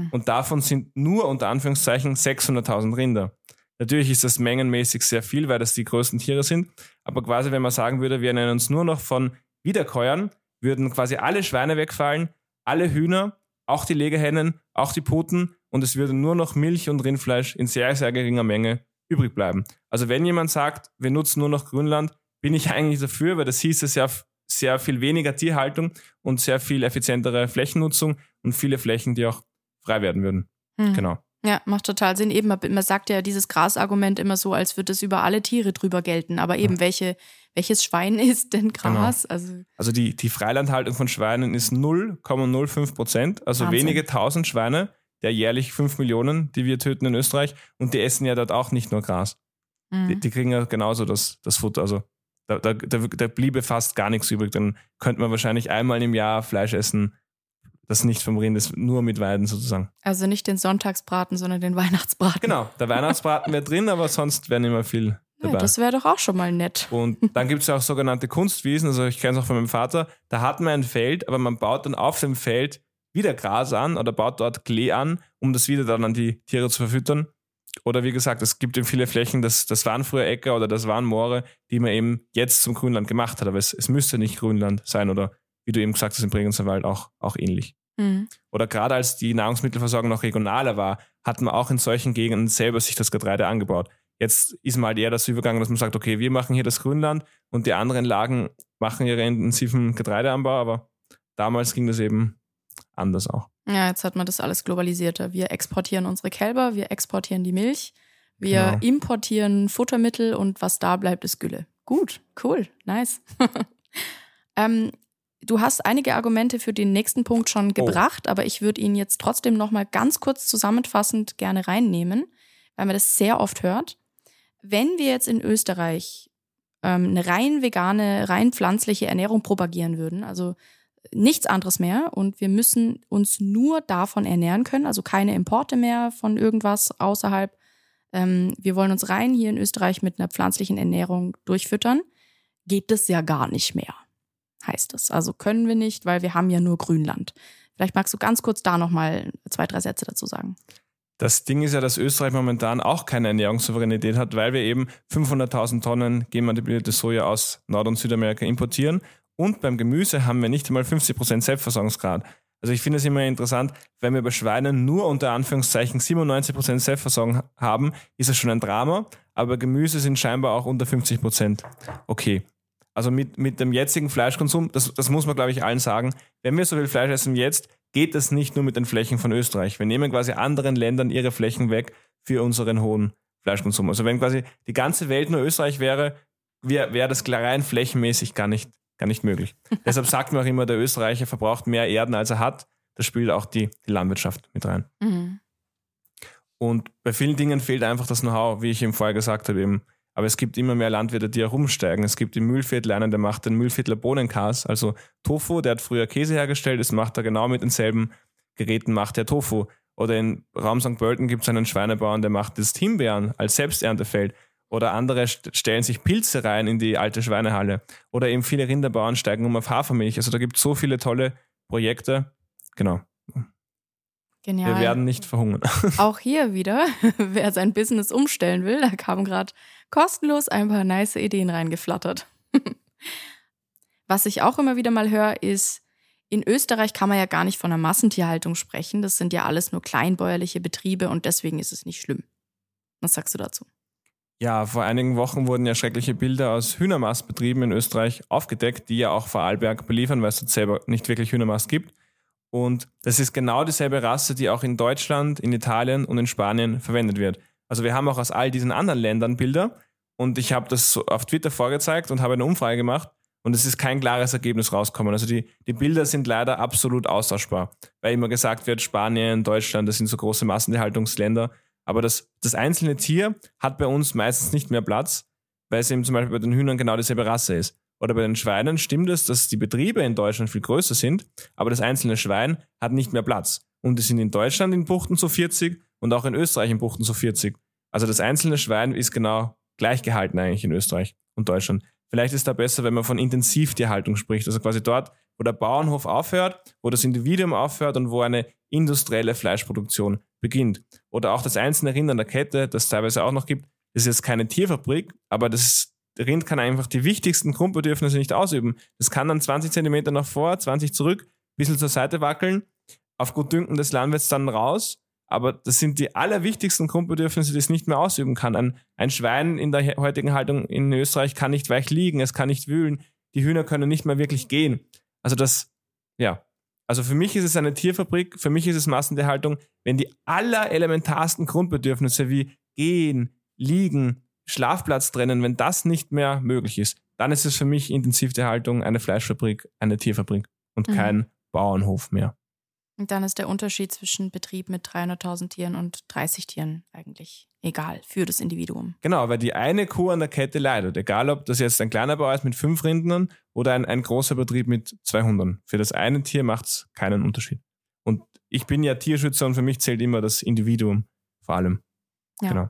Und davon sind nur unter Anführungszeichen 600.000 Rinder. Natürlich ist das mengenmäßig sehr viel, weil das die größten Tiere sind. Aber quasi, wenn man sagen würde, wir ernähren uns nur noch von Wiederkäuern, würden quasi alle Schweine wegfallen, alle Hühner, auch die Legehennen, auch die Puten, und es würde nur noch Milch und Rindfleisch in sehr, sehr geringer Menge übrig bleiben. Also wenn jemand sagt, wir nutzen nur noch Grünland, bin ich eigentlich dafür, weil das hieße sehr viel weniger Tierhaltung und sehr viel effizientere Flächennutzung und viele Flächen, die auch frei werden würden. Genau. Ja, macht total Sinn. Eben, man sagt ja dieses Grasargument immer so, als würde es über alle Tiere drüber gelten. Aber eben, welches Schwein isst denn Gras? Genau. Also die Freilandhaltung von Schweinen ist 0,05%, also Wahnsinn. wenige tausend Schweine, der jährlich 5 Millionen, die wir töten in Österreich. Und die essen ja dort auch nicht nur Gras. Die kriegen ja genauso das Futter. Also da bliebe fast gar nichts übrig. Dann könnte man wahrscheinlich einmal im Jahr Fleisch essen, das nicht vom Rind ist, nur mit Weiden sozusagen. Also nicht den Sonntagsbraten, sondern den Weihnachtsbraten. Genau, der Weihnachtsbraten wäre drin, aber sonst wäre nicht mehr viel dabei. Ja, das wäre doch auch schon mal nett. Und dann gibt es ja auch sogenannte Kunstwiesen, also ich kenne es auch von meinem Vater, da hat man ein Feld, aber man baut dann auf dem Feld wieder Gras an oder baut dort Klee an, um das wieder dann an die Tiere zu verfüttern. Oder wie gesagt, es gibt eben viele Flächen, das waren früher Äcker oder das waren Moore, die man eben jetzt zum Grünland gemacht hat, aber es müsste nicht Grünland sein oder wie du eben gesagt hast, im Bregenzerwald auch ähnlich. Oder gerade als die Nahrungsmittelversorgung noch regionaler war, hat man auch in solchen Gegenden selber sich das Getreide angebaut. Jetzt ist man halt eher dazu übergegangen, dass man sagt, okay, wir machen hier das Grünland und die anderen Lagen machen ihre intensiven Getreideanbau, aber damals ging das eben anders auch. Ja, jetzt hat man das alles globalisierter. Wir exportieren unsere Kälber, wir exportieren die Milch, wir importieren Futtermittel und was da bleibt, ist Gülle. Gut, cool, nice. Du hast einige Argumente für den nächsten Punkt schon gebracht, aber ich würde ihn jetzt trotzdem nochmal ganz kurz zusammenfassend gerne reinnehmen, weil man das sehr oft hört. Wenn wir jetzt in Österreich eine rein vegane, rein pflanzliche Ernährung propagieren würden, also nichts anderes mehr und wir müssen uns nur davon ernähren können, also keine Importe mehr von irgendwas außerhalb. Wir wollen uns rein hier in Österreich mit einer pflanzlichen Ernährung durchfüttern, geht das ja gar nicht mehr, heißt es. Also können wir nicht, weil wir haben ja nur Grünland. Vielleicht magst du ganz kurz da nochmal 2, 3 Sätze dazu sagen. Das Ding ist ja, dass Österreich momentan auch keine Ernährungssouveränität hat, weil wir eben 500.000 Tonnen genmanipuliertes Soja aus Nord- und Südamerika importieren. Und beim Gemüse haben wir nicht einmal 50% Selbstversorgungsgrad. Also ich finde es immer interessant, wenn wir bei Schweinen nur unter Anführungszeichen 97% Selbstversorgung haben, ist es schon ein Drama, aber Gemüse sind scheinbar auch unter 50%. Okay. Also mit dem jetzigen Fleischkonsum, das muss man glaube ich allen sagen, wenn wir so viel Fleisch essen wie jetzt, geht das nicht nur mit den Flächen von Österreich. Wir nehmen quasi anderen Ländern ihre Flächen weg für unseren hohen Fleischkonsum. Also wenn quasi die ganze Welt nur Österreich wäre, wäre das rein flächenmäßig gar nicht möglich. Deshalb sagt man auch immer, der Österreicher verbraucht mehr Erden, als er hat. Da spielt auch die Landwirtschaft mit rein. Und bei vielen Dingen fehlt einfach das Know-how, wie ich eben vorher gesagt habe. Eben. Aber es gibt immer mehr Landwirte, die herumsteigen. Es gibt im Mühlviertel einen, der macht den Mühlviertler Bohnenkas, also Tofu, der hat früher Käse hergestellt, das macht er genau mit denselben Geräten, macht er Tofu. Oder in Raum St. Pölten gibt es einen Schweinebauern, der macht das Himbeeren als Selbsterntefeld. Oder andere stellen sich Pilze rein in die alte Schweinehalle. Oder eben viele Rinderbauern steigen auf Hafermilch. Also da gibt es so viele tolle Projekte. Genau. Genial. Wir werden nicht verhungern. Auch hier wieder, wer sein Business umstellen will, da kamen gerade kostenlos ein paar nice Ideen reingeflattert. Was ich auch immer wieder mal höre, ist, in Österreich kann man ja gar nicht von einer Massentierhaltung sprechen. Das sind ja alles nur kleinbäuerliche Betriebe und deswegen ist es nicht schlimm. Was sagst du dazu? Ja, vor einigen Wochen wurden ja schreckliche Bilder aus Hühnermastbetrieben in Österreich aufgedeckt, die ja auch Vorarlberg beliefern, weil es dort selber nicht wirklich Hühnermast gibt. Und das ist genau dieselbe Rasse, die auch in Deutschland, in Italien und in Spanien verwendet wird. Also wir haben auch aus all diesen anderen Ländern Bilder und ich habe das auf Twitter vorgezeigt und habe eine Umfrage gemacht und es ist kein klares Ergebnis rausgekommen. Also die Bilder sind leider absolut austauschbar, weil immer gesagt wird, Spanien, Deutschland, das sind so große Massentierhaltungsländer. Aber das einzelne Tier hat bei uns meistens nicht mehr Platz, weil es eben zum Beispiel bei den Hühnern genau dieselbe Rasse ist. Oder bei den Schweinen stimmt es, dass die Betriebe in Deutschland viel größer sind, aber das einzelne Schwein hat nicht mehr Platz. Und die sind in Deutschland in Buchten zu 40 und auch in Österreich in Buchten zu 40. Also das einzelne Schwein ist genau gleich gehalten eigentlich in Österreich und Deutschland. Vielleicht ist da besser, wenn man von Intensivtierhaltung spricht, also quasi dort, wo der Bauernhof aufhört, wo das Individuum aufhört und wo eine industrielle Fleischproduktion beginnt. Oder auch das einzelne Rind an der Kette, das es teilweise auch noch gibt, das ist jetzt keine Tierfabrik, aber das Rind kann einfach die wichtigsten Grundbedürfnisse nicht ausüben. Das kann dann 20 Zentimeter nach vor, 20 zurück, ein bisschen zur Seite wackeln, auf gut Dünken des Landwirts dann raus, aber das sind die allerwichtigsten Grundbedürfnisse, die es nicht mehr ausüben kann. Ein Schwein in der heutigen Haltung in Österreich kann nicht weich liegen, es kann nicht wühlen, die Hühner können nicht mehr wirklich gehen. Also für mich ist es eine Tierfabrik, für mich ist es Massentierhaltung, wenn die allerelementarsten Grundbedürfnisse wie Gehen, Liegen, Schlafplatz trennen, wenn das nicht mehr möglich ist, dann ist es für mich Intensivtierhaltung, eine Fleischfabrik, eine Tierfabrik und kein Bauernhof mehr. Und dann ist der Unterschied zwischen Betrieb mit 300.000 Tieren und 30 Tieren eigentlich egal für das Individuum. Genau, weil die eine Kuh an der Kette leidet. Egal, ob das jetzt ein kleiner Bauer ist mit 5 Rindern oder ein großer Betrieb mit 200. Für das eine Tier macht es keinen Unterschied. Und ich bin ja Tierschützer und für mich zählt immer das Individuum vor allem. Ja. Genau.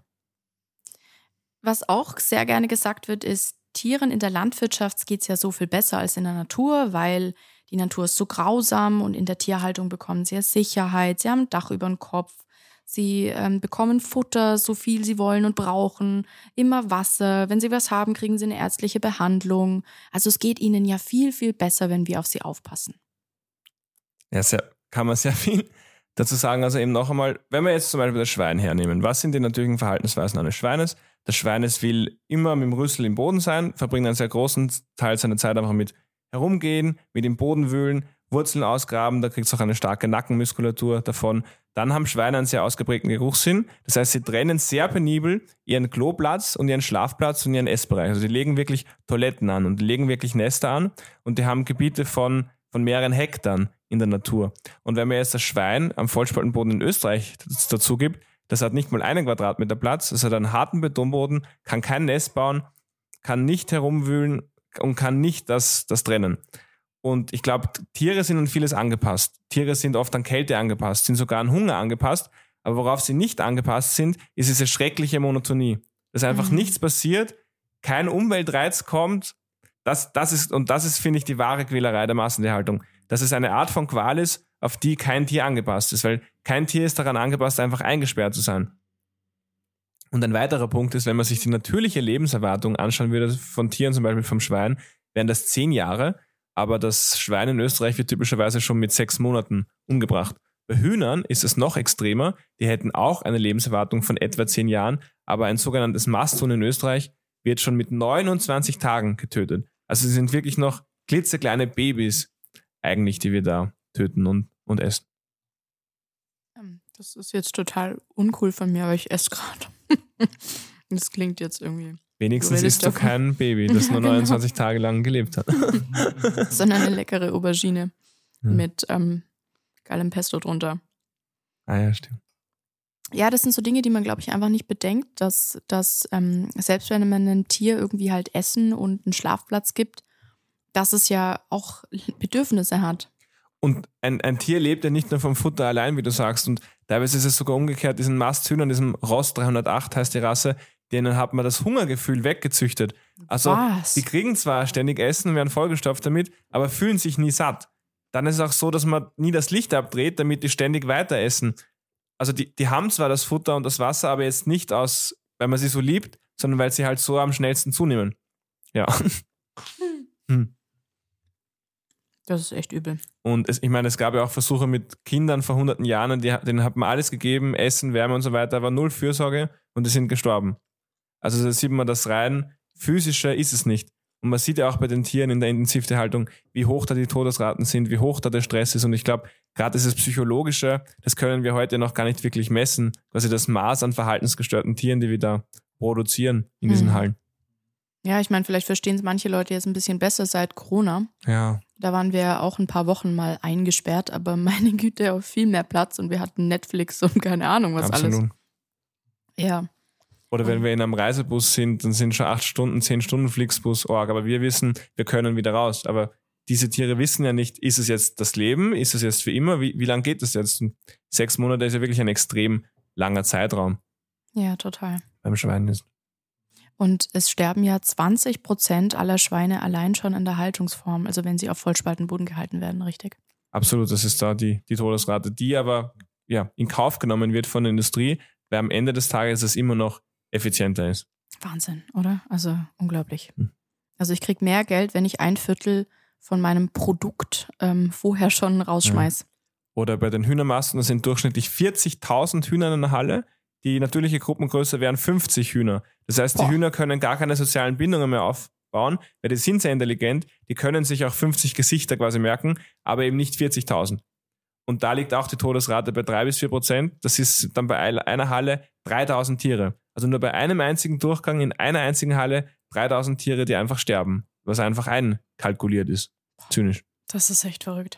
Was auch sehr gerne gesagt wird, ist, Tieren in der Landwirtschaft geht es ja so viel besser als in der Natur, weil die Natur ist so grausam und in der Tierhaltung bekommen sie ja Sicherheit, sie haben ein Dach über dem Kopf, sie bekommen Futter, so viel sie wollen und brauchen, immer Wasser, wenn sie was haben, kriegen sie eine ärztliche Behandlung. Also es geht ihnen ja viel, viel besser, wenn wir auf sie aufpassen. Ja, kann man sehr viel dazu sagen. Also eben noch einmal, wenn wir jetzt zum Beispiel das Schwein hernehmen, was sind die natürlichen Verhaltensweisen eines Schweines? Das Schweines will immer mit dem Rüssel im Boden sein, verbringt einen sehr großen Teil seiner Zeit einfach mit herumgehen, mit dem Boden wühlen, Wurzeln ausgraben, da kriegt es auch eine starke Nackenmuskulatur davon. Dann haben Schweine einen sehr ausgeprägten Geruchssinn. Das heißt, sie trennen sehr penibel ihren Kloplatz und ihren Schlafplatz und ihren Essbereich. Also die legen wirklich Toiletten an und die legen wirklich Nester an und die haben Gebiete von mehreren Hektar in der Natur. Und wenn man jetzt das Schwein am Vollspaltenboden in Österreich dazu gibt, das hat nicht mal 1 Quadratmeter Platz, es hat einen harten Betonboden, kann kein Nest bauen, kann nicht herumwühlen und kann nicht das trennen. Und ich glaube, Tiere sind an vieles angepasst. Tiere sind oft an Kälte angepasst, sind sogar an Hunger angepasst. Aber worauf sie nicht angepasst sind, ist diese schreckliche Monotonie. Dass einfach nichts passiert, kein Umweltreiz kommt. Das ist, finde ich, die wahre Quälerei der Massentierhaltung. Dass es eine Art von Qual ist, auf die kein Tier angepasst ist. Weil kein Tier ist daran angepasst, einfach eingesperrt zu sein. Und ein weiterer Punkt ist, wenn man sich die natürliche Lebenserwartung anschauen würde, von Tieren, zum Beispiel vom Schwein, wären das 10 Jahre. Aber das Schwein in Österreich wird typischerweise schon mit 6 Monaten umgebracht. Bei Hühnern ist es noch extremer. Die hätten auch eine Lebenserwartung von etwa 10 Jahren. Aber ein sogenanntes Masthuhn in Österreich wird schon mit 29 Tagen getötet. Also sie sind wirklich noch klitzekleine Babys eigentlich, die wir da töten und essen. Das ist jetzt total uncool von mir, aber ich esse gerade. Das klingt jetzt irgendwie... Wenigstens isst du kein Baby, das nur 29 Tage lang gelebt hat. Sondern eine leckere Aubergine mit geilem Pesto drunter. Ah ja, stimmt. Ja, das sind so Dinge, die man, glaube ich, einfach nicht bedenkt, dass selbst wenn man ein Tier irgendwie halt Essen und einen Schlafplatz gibt, dass es ja auch Bedürfnisse hat. Und ein Tier lebt ja nicht nur vom Futter allein, wie du sagst. Und teilweise ist es sogar umgekehrt, diesen Masthühnern, diesem Ross 308 heißt die Rasse, denen hat man das Hungergefühl weggezüchtet. Also die kriegen zwar ständig Essen und werden vollgestopft damit, aber fühlen sich nie satt. Dann ist es auch so, dass man nie das Licht abdreht, damit die ständig weiter essen. Also die haben zwar das Futter und das Wasser, aber jetzt nicht aus, weil man sie so liebt, sondern weil sie halt so am schnellsten zunehmen. Ja. Das ist echt übel. Und ich meine, es gab ja auch Versuche mit Kindern vor hunderten Jahren, denen hat man alles gegeben, Essen, Wärme und so weiter, aber null Fürsorge und die sind gestorben. Also da sieht man, das rein physische ist es nicht. Und man sieht ja auch bei den Tieren in der Intensivtierhaltung, wie hoch da die Todesraten sind, wie hoch da der Stress ist. Und ich glaube, gerade dieses Psychologische, das können wir heute noch gar nicht wirklich messen. Quasi das Maß an verhaltensgestörten Tieren, die wir da produzieren in diesen Hallen. Ja, ich meine, vielleicht verstehen es manche Leute jetzt ein bisschen besser seit Corona. Ja. Da waren wir auch ein paar Wochen mal eingesperrt, aber meine Güte, auf viel mehr Platz und wir hatten Netflix und keine Ahnung was Absolut. alles. Ja. Oder wenn wir in einem Reisebus sind, dann sind schon 8 Stunden, 10 Stunden Flixbus, aber wir wissen, wir können wieder raus. Aber diese Tiere wissen ja nicht, ist es jetzt das Leben, ist es jetzt für immer, wie lang geht das jetzt? Und 6 Monate ist ja wirklich ein extrem langer Zeitraum. Ja, total. Beim Schwein ist. Und es sterben ja 20% aller Schweine allein schon in der Haltungsform, also wenn sie auf Vollspaltenboden gehalten werden, richtig? Absolut, das ist da die Todesrate, die aber in Kauf genommen wird von der Industrie, weil am Ende des Tages es immer noch effizienter ist. Wahnsinn, oder? Also unglaublich. Also ich kriege mehr Geld, wenn ich 1/4 von meinem Produkt vorher schon rausschmeiß. Oder bei den Hühnermassen, das sind durchschnittlich 40.000 Hühner in einer Halle. Die natürliche Gruppengröße wären 50 Hühner. Das heißt, die Hühner können gar keine sozialen Bindungen mehr aufbauen, weil die sind sehr intelligent, die können sich auch 50 Gesichter quasi merken, aber eben nicht 40.000. Und da liegt auch die Todesrate bei 3-4%. Das ist dann bei einer Halle 3.000 Tiere. Also nur bei einem einzigen Durchgang in einer einzigen Halle 3.000 Tiere, die einfach sterben, was einfach einkalkuliert ist. Zynisch. Das ist echt verrückt.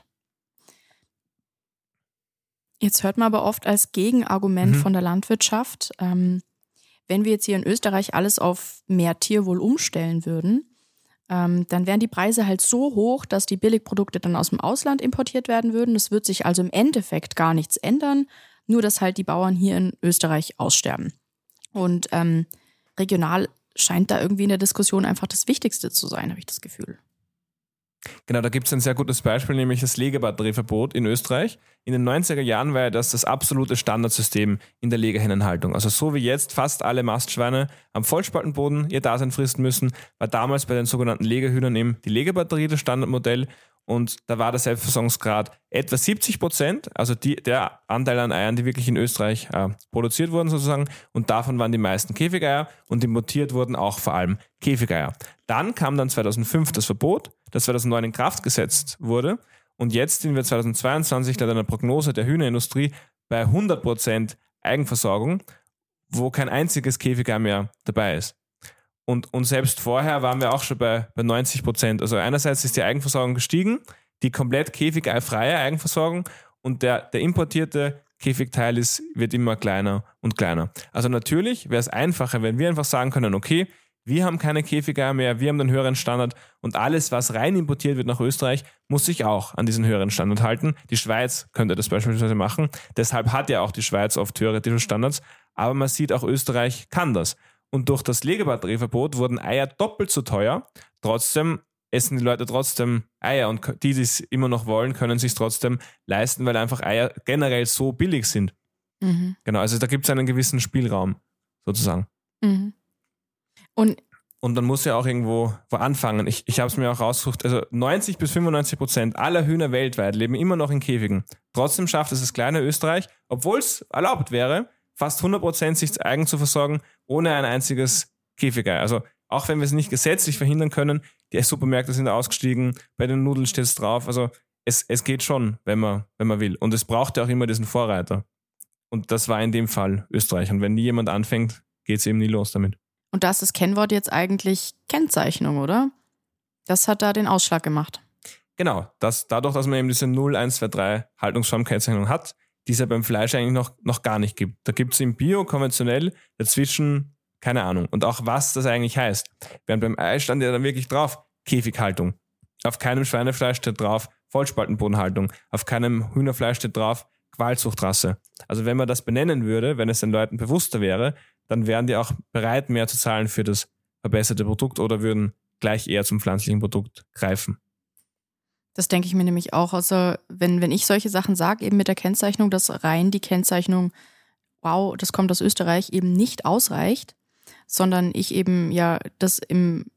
Jetzt hört man aber oft als Gegenargument von der Landwirtschaft, wenn wir jetzt hier in Österreich alles auf mehr Tierwohl umstellen würden, dann wären die Preise halt so hoch, dass die Billigprodukte dann aus dem Ausland importiert werden würden. Es wird sich also im Endeffekt gar nichts ändern, nur dass halt die Bauern hier in Österreich aussterben. Und regional scheint da irgendwie in der Diskussion einfach das Wichtigste zu sein, habe ich das Gefühl. Genau, da gibt es ein sehr gutes Beispiel, nämlich das Legebatterieverbot in Österreich. In den 90er Jahren war ja das absolute Standardsystem in der Legehennenhaltung. Also so wie jetzt fast alle Mastschweine am Vollspaltenboden ihr Dasein fristen müssen, war damals bei den sogenannten Legehühnern eben die Legebatterie das Standardmodell. Und da war der Selbstversorgungsgrad etwa 70%, also der Anteil an Eiern, die wirklich in Österreich produziert wurden sozusagen. Und davon waren die meisten Käfigeier und importiert wurden auch vor allem Käfigeier. Dann kam dann 2005 das Verbot, das 2009 in Kraft gesetzt wurde. Und jetzt sind wir 2022 laut einer Prognose der Hühnerindustrie bei 100% Eigenversorgung, wo kein einziges Käfigei mehr dabei ist. Und selbst vorher waren wir auch schon bei 90%. Also einerseits ist die Eigenversorgung gestiegen, die komplett käfigeifreie Eigenversorgung, und der importierte Käfigteil wird immer kleiner und kleiner. Also natürlich wäre es einfacher, wenn wir einfach sagen können, okay, wir haben keine Käfigeier mehr, wir haben den höheren Standard und alles, was rein importiert wird nach Österreich, muss sich auch an diesen höheren Standard halten. Die Schweiz könnte das beispielsweise machen. Deshalb hat ja auch die Schweiz oft höhere Standards. Aber man sieht, auch Österreich kann das. Und durch das Legebatterieverbot wurden Eier doppelt so teuer. Trotzdem essen die Leute trotzdem Eier und die es immer noch wollen, können sich es trotzdem leisten, weil einfach Eier generell so billig sind. Mhm. Genau, also da gibt es einen gewissen Spielraum sozusagen. Mhm. Und man muss ja auch irgendwo anfangen. Ich habe es mir auch rausgesucht, also 90-95% aller Hühner weltweit leben immer noch in Käfigen. Trotzdem schafft es das kleine Österreich, obwohl es erlaubt wäre, fast 100% sich eigen zu versorgen, ohne ein einziges Käfigei. Also auch wenn wir es nicht gesetzlich verhindern können, die Supermärkte sind ausgestiegen, bei den Nudeln steht es drauf. Also es geht schon, wenn man will. Und es braucht ja auch immer diesen Vorreiter. Und das war in dem Fall Österreich. Und wenn nie jemand anfängt, geht es eben nie los damit. Und da ist das Kennwort jetzt eigentlich Kennzeichnung, oder? Das hat da den Ausschlag gemacht. Genau, dadurch, dass man eben diese 0, 1, 2, 3 Haltungsformkennzeichnung hat, die es ja beim Fleisch eigentlich noch gar nicht gibt. Da gibt es im Bio konventionell dazwischen keine Ahnung. Und auch was das eigentlich heißt. Während beim Ei stand ja dann wirklich drauf Käfighaltung. Auf keinem Schweinefleisch steht drauf Vollspaltenbodenhaltung. Auf keinem Hühnerfleisch steht drauf Qualzuchtrasse. Also wenn man das benennen würde, wenn es den Leuten bewusster wäre, dann wären die auch bereit, mehr zu zahlen für das verbesserte Produkt oder würden gleich eher zum pflanzlichen Produkt greifen. Das denke ich mir nämlich auch. Also wenn ich solche Sachen sage, eben mit der Kennzeichnung, dass rein die Kennzeichnung, wow, das kommt aus Österreich, eben nicht ausreicht, sondern ich eben ja das im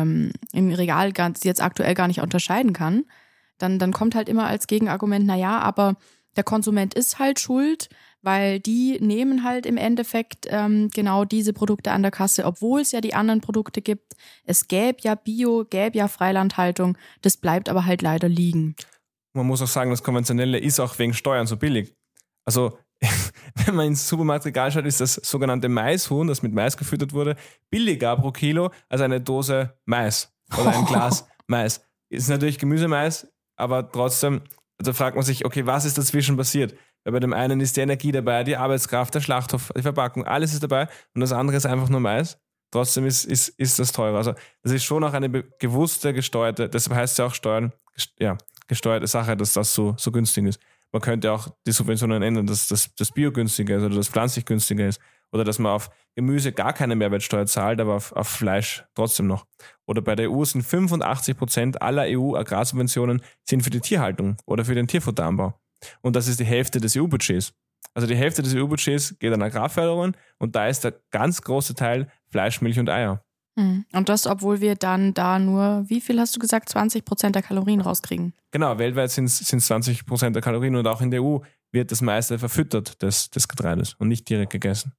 Regal jetzt aktuell gar nicht unterscheiden kann, dann kommt halt immer als Gegenargument, naja, aber der Konsument ist halt schuld, weil die nehmen halt im Endeffekt genau diese Produkte an der Kasse, obwohl es ja die anderen Produkte gibt. Es gäbe ja Bio, gäbe ja Freilandhaltung, das bleibt aber halt leider liegen. Man muss auch sagen, das Konventionelle ist auch wegen Steuern so billig. Also wenn man ins Supermarktregal schaut, ist das sogenannte Maishuhn, das mit Mais gefüttert wurde, billiger pro Kilo als eine Dose Mais oder ein Glas Mais. Ist natürlich Gemüsemais, aber trotzdem, da fragt man sich, okay, was ist dazwischen passiert? Weil bei dem einen ist die Energie dabei, die Arbeitskraft, der Schlachthof, die Verpackung, alles ist dabei und das andere ist einfach nur Mais. Trotzdem ist das teurer. Also das ist schon auch eine bewusste, gesteuerte, deshalb heißt es ja auch gesteuerte Sache, dass das so günstig ist. Man könnte auch die Subventionen ändern, dass das Bio günstiger ist oder das pflanzlich günstiger ist Oder dass man auf Gemüse gar keine Mehrwertsteuer zahlt, aber auf Fleisch trotzdem noch. Oder bei der EU sind 85% aller EU-Agrarsubventionen sind für die Tierhaltung oder für den Tierfutteranbau. Und das ist die Hälfte des EU-Budgets. Also die Hälfte des EU-Budgets geht an Agrarförderungen und da ist der ganz große Teil Fleisch, Milch und Eier. Und das, obwohl wir dann da nur, wie viel hast du gesagt, 20% der Kalorien rauskriegen? Genau, weltweit sind es 20% der Kalorien und auch in der EU wird das meiste verfüttert des Getreides und nicht direkt gegessen.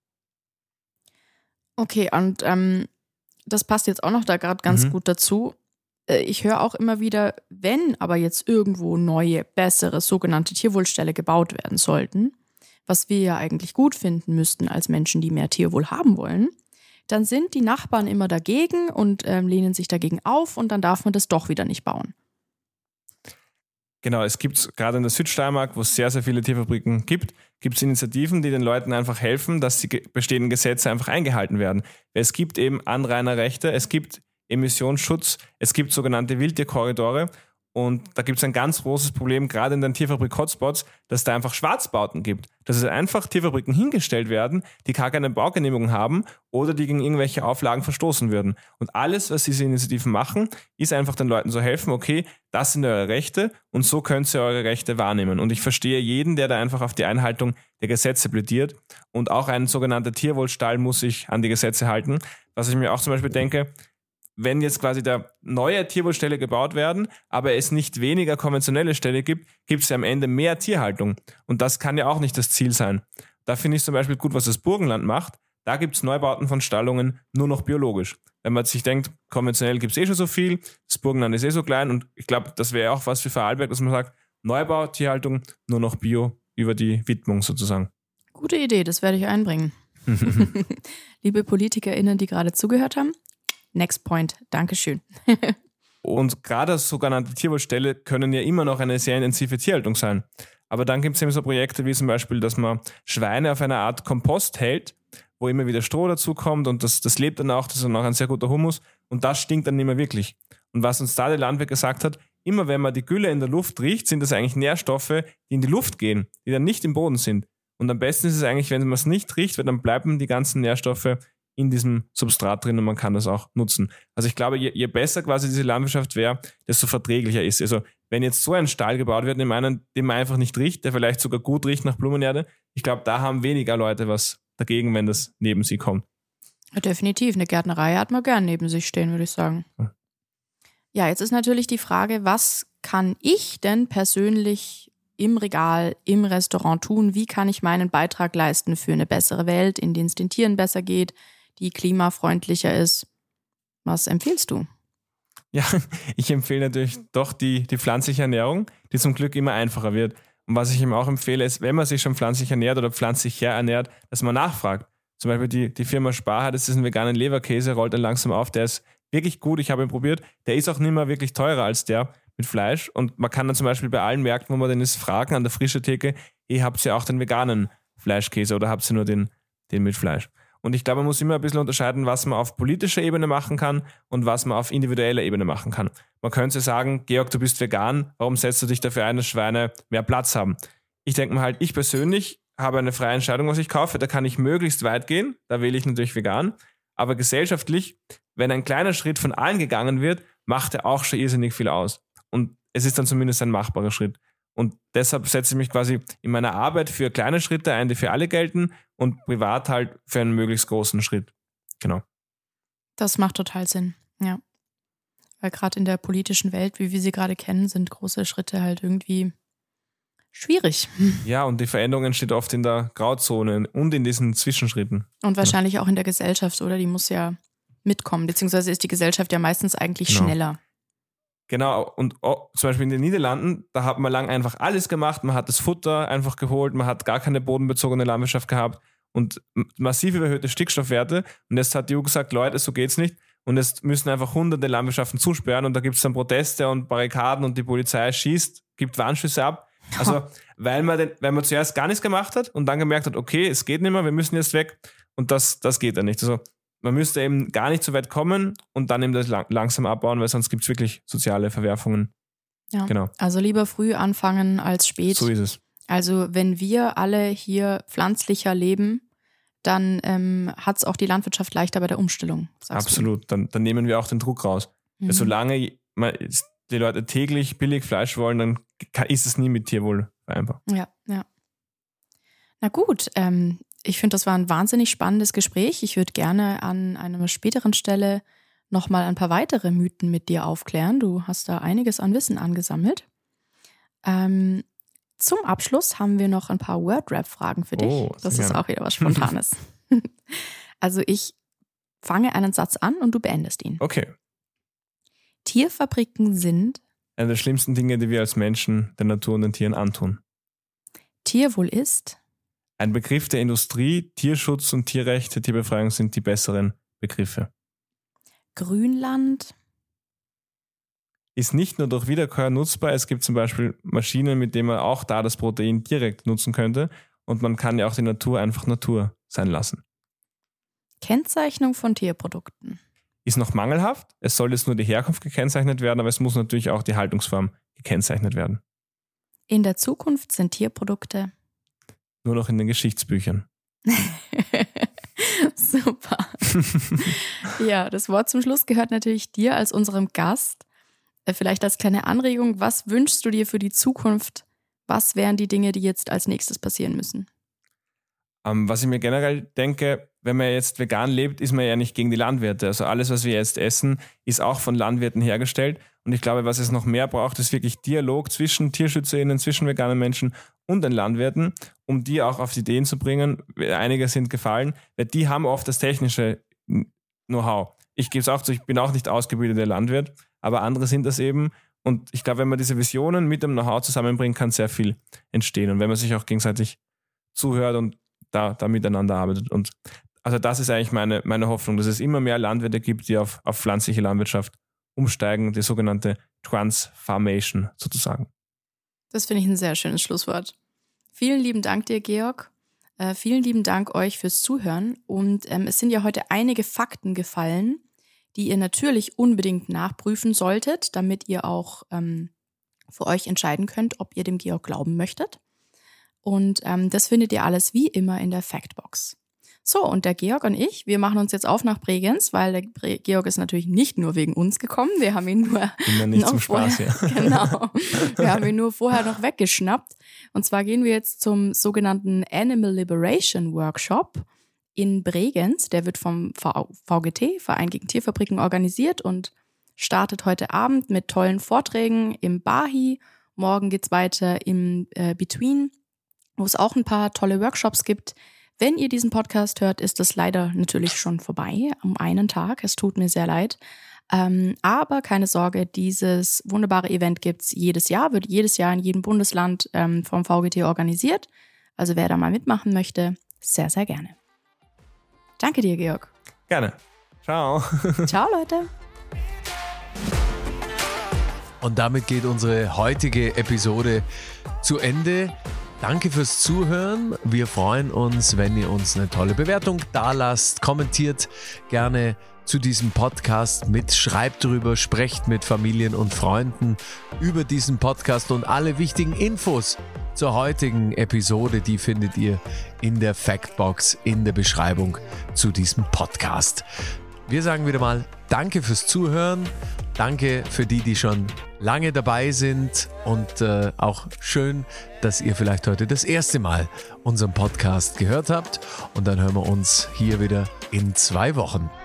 Okay, und das passt jetzt auch noch da gerade ganz gut dazu. Ich höre auch immer wieder, wenn aber jetzt irgendwo neue, bessere sogenannte Tierwohlställe gebaut werden sollten, was wir ja eigentlich gut finden müssten als Menschen, die mehr Tierwohl haben wollen, dann sind die Nachbarn immer dagegen und lehnen sich dagegen auf und dann darf man das doch wieder nicht bauen. Genau, es gibt gerade in der Südsteiermark, wo es sehr, sehr viele Tierfabriken gibt, gibt es Initiativen, die den Leuten einfach helfen, dass die bestehenden Gesetze einfach eingehalten werden. Es gibt eben Anrainerrechte, es gibt Emissionsschutz, es gibt sogenannte Wildtierkorridore und da gibt es ein ganz großes Problem, gerade in den Tierfabrik-Hotspots, dass da einfach Schwarzbauten gibt. Dass es einfach Tierfabriken hingestellt werden, die gar keine Baugenehmigung haben oder die gegen irgendwelche Auflagen verstoßen würden. Und alles, was diese Initiativen machen, ist einfach den Leuten so helfen, okay, das sind eure Rechte und so könnt ihr eure Rechte wahrnehmen. Und ich verstehe jeden, der da einfach auf die Einhaltung der Gesetze plädiert. Und auch ein sogenannter Tierwohlstall muss sich an die Gesetze halten. Was ich mir auch zum Beispiel denke, wenn jetzt quasi da neue Tierwohlställe gebaut werden, aber es nicht weniger konventionelle Ställe gibt, gibt es ja am Ende mehr Tierhaltung. Und das kann ja auch nicht das Ziel sein. Da finde ich zum Beispiel gut, was das Burgenland macht. Da gibt es Neubauten von Stallungen nur noch biologisch. Wenn man sich denkt, konventionell gibt es schon so viel, das Burgenland ist so klein und ich glaube, das wäre auch was für Vorarlberg, dass man sagt, Neubau, Tierhaltung, nur noch Bio über die Widmung sozusagen. Gute Idee, das werde ich einbringen. Liebe PolitikerInnen, die gerade zugehört haben, next point, Dankeschön. Und gerade sogenannte Tierwohlställe können ja immer noch eine sehr intensive Tierhaltung sein. Aber dann gibt es eben so Projekte wie zum Beispiel, dass man Schweine auf einer Art Kompost hält, wo immer wieder Stroh dazukommt und das lebt dann auch, das ist dann auch ein sehr guter Humus und das stinkt dann nicht mehr wirklich. Und was uns da der Landwirt gesagt hat, immer wenn man die Gülle in der Luft riecht, sind das eigentlich Nährstoffe, die in die Luft gehen, die dann nicht im Boden sind. Und am besten ist es eigentlich, wenn man es nicht riecht, weil dann bleiben die ganzen Nährstoffe in diesem Substrat drin und man kann das auch nutzen. Also ich glaube, je besser quasi diese Landwirtschaft wäre, desto verträglicher ist. Also wenn jetzt so ein Stall gebaut wird, den man einfach nicht riecht, der vielleicht sogar gut riecht nach Blumenerde, ich glaube, da haben weniger Leute was dagegen, wenn das neben sie kommt. Ja, definitiv, eine Gärtnerei hat man gern neben sich stehen, würde ich sagen. Ja, jetzt ist natürlich die Frage, was kann ich denn persönlich im Regal, im Restaurant tun? Wie kann ich meinen Beitrag leisten für eine bessere Welt, in der es den Tieren besser geht, die klimafreundlicher ist? Was empfiehlst du? Ja, ich empfehle natürlich doch die pflanzliche Ernährung, die zum Glück immer einfacher wird. Und was ich ihm auch empfehle, ist, wenn man sich schon pflanzlich ernährt oder pflanzlich ernährt, dass man nachfragt. Zum Beispiel die Firma Spar hat, das ist ein veganen Leberkäse, rollt dann langsam auf, der ist wirklich gut, ich habe ihn probiert. Der ist auch nicht mehr wirklich teurer als der mit Fleisch und man kann dann zum Beispiel bei allen Märkten, wo man den ist, fragen an der frischen Theke, habt ihr auch den veganen Fleischkäse oder habt ihr nur den mit Fleisch? Und ich glaube, man muss immer ein bisschen unterscheiden, was man auf politischer Ebene machen kann und was man auf individueller Ebene machen kann. Man könnte sagen, Georg, du bist vegan, warum setzt du dich dafür ein, dass Schweine mehr Platz haben? Ich denke mir halt, ich persönlich habe eine freie Entscheidung, was ich kaufe, da kann ich möglichst weit gehen, da wähle ich natürlich vegan, aber gesellschaftlich, wenn ein kleiner Schritt von allen gegangen wird, macht er auch schon irrsinnig viel aus. Und es ist dann zumindest ein machbarer Schritt. Und deshalb setze ich mich quasi in meiner Arbeit für kleine Schritte ein, die für alle gelten und privat halt für einen möglichst großen Schritt. Genau. Das macht total Sinn, ja. Weil gerade in der politischen Welt, wie wir sie gerade kennen, sind große Schritte halt irgendwie schwierig. Ja, und die Veränderung entsteht oft in der Grauzone und in diesen Zwischenschritten. Und wahrscheinlich auch in der Gesellschaft, oder? Die muss ja mitkommen, beziehungsweise ist die Gesellschaft ja meistens eigentlich schneller. Genau, und zum Beispiel in den Niederlanden, da hat man lang einfach alles gemacht, man hat das Futter einfach geholt, man hat gar keine bodenbezogene Landwirtschaft gehabt und massiv überhöhte Stickstoffwerte und jetzt hat die EU gesagt, Leute, so geht's nicht und jetzt müssen einfach hunderte Landwirtschaften zusperren und da gibt es dann Proteste und Barrikaden und die Polizei schießt, gibt Warnschüsse ab. Also, weil man zuerst gar nichts gemacht hat und dann gemerkt hat, okay, es geht nicht mehr, wir müssen jetzt weg und das geht dann nicht. Also man müsste eben gar nicht so weit kommen und dann eben das langsam abbauen, weil sonst gibt es wirklich soziale Verwerfungen. Ja, genau. Also lieber früh anfangen als spät. So ist es. Also wenn wir alle hier pflanzlicher leben, dann hat es auch die Landwirtschaft leichter bei der Umstellung. Absolut, dann nehmen wir auch den Druck raus. Solange die Leute täglich billig Fleisch wollen, dann ist es nie mit Tierwohl vereinbar. Ja. Na gut, ich finde, das war ein wahnsinnig spannendes Gespräch. Ich würde gerne an einer späteren Stelle nochmal ein paar weitere Mythen mit dir aufklären. Du hast da einiges an Wissen angesammelt. Zum Abschluss haben wir noch ein paar Word-Rap-Fragen für dich. Das ist auch wieder was Spontanes. Also ich fange einen Satz an und du beendest ihn. Okay. Tierfabriken sind eine der schlimmsten Dinge, die wir als Menschen der Natur und den Tieren antun. Tierwohl ist ein Begriff der Industrie. Tierschutz und Tierrechte, Tierbefreiung sind die besseren Begriffe. Grünland ist nicht nur durch Wiederkäuer nutzbar, es gibt zum Beispiel Maschinen, mit denen man auch da das Protein direkt nutzen könnte und man kann ja auch die Natur einfach Natur sein lassen. Kennzeichnung von Tierprodukten ist noch mangelhaft, es soll jetzt nur die Herkunft gekennzeichnet werden, aber es muss natürlich auch die Haltungsform gekennzeichnet werden. In der Zukunft sind Tierprodukte nur noch in den Geschichtsbüchern. Super. Ja, das Wort zum Schluss gehört natürlich dir als unserem Gast. Vielleicht als kleine Anregung, was wünschst du dir für die Zukunft? Was wären die Dinge, die jetzt als nächstes passieren müssen? Was ich mir generell denke, wenn man jetzt vegan lebt, ist man ja nicht gegen die Landwirte. Also alles, was wir jetzt essen, ist auch von Landwirten hergestellt. Und ich glaube, was es noch mehr braucht, ist wirklich Dialog zwischen TierschützerInnen, zwischen veganen Menschen und den Landwirten, um die auch auf Ideen zu bringen. Einige sind gefallen, weil die haben oft das technische Know-how. Ich gebe es auch zu, ich bin auch nicht ausgebildeter Landwirt, aber andere sind das eben. Und ich glaube, wenn man diese Visionen mit dem Know-how zusammenbringt, kann sehr viel entstehen. Und wenn man sich auch gegenseitig zuhört und da miteinander arbeitet. Und also das ist eigentlich meine Hoffnung, dass es immer mehr Landwirte gibt, die auf pflanzliche Landwirtschaft umsteigen, die sogenannte Transformation sozusagen. Das finde ich ein sehr schönes Schlusswort. Vielen lieben Dank dir, Georg. Vielen lieben Dank euch fürs Zuhören. Und es sind ja heute einige Fakten gefallen, die ihr natürlich unbedingt nachprüfen solltet, damit ihr auch für euch entscheiden könnt, ob ihr dem Georg glauben möchtet. Und das findet ihr alles wie immer in der Factbox. So, und der Georg und ich, wir machen uns jetzt auf nach Bregenz, weil der Georg ist natürlich nicht nur wegen uns gekommen, wir haben ihn nur immer nicht zum Spaß, ja. Genau, wir haben ihn nur vorher noch weggeschnappt. Und zwar gehen wir jetzt zum sogenannten Animal Liberation Workshop in Bregenz. Der wird vom VGT, Verein gegen Tierfabriken, organisiert und startet heute Abend mit tollen Vorträgen im Bahi. Morgen geht's weiter im Between, wo es auch ein paar tolle Workshops gibt. Wenn ihr diesen Podcast hört, ist das leider natürlich schon vorbei, um einen Tag. Es tut mir sehr leid. Aber keine Sorge, dieses wunderbare Event gibt's jedes Jahr, wird jedes Jahr in jedem Bundesland vom VGT organisiert. Also wer da mal mitmachen möchte, sehr, sehr gerne. Danke dir, Georg. Gerne. Ciao. Ciao, Leute. Und damit geht unsere heutige Episode zu Ende. Danke fürs Zuhören. Wir freuen uns, wenn ihr uns eine tolle Bewertung dalasst. Kommentiert gerne zu diesem Podcast mit, schreibt drüber, sprecht mit Familien und Freunden über diesen Podcast und alle wichtigen Infos zur heutigen Episode, die findet ihr in der Factbox in der Beschreibung zu diesem Podcast. Wir sagen wieder mal Danke fürs Zuhören. Danke für die schon lange dabei sind und auch schön, dass ihr vielleicht heute das erste Mal unseren Podcast gehört habt und dann hören wir uns hier wieder in 2 Wochen.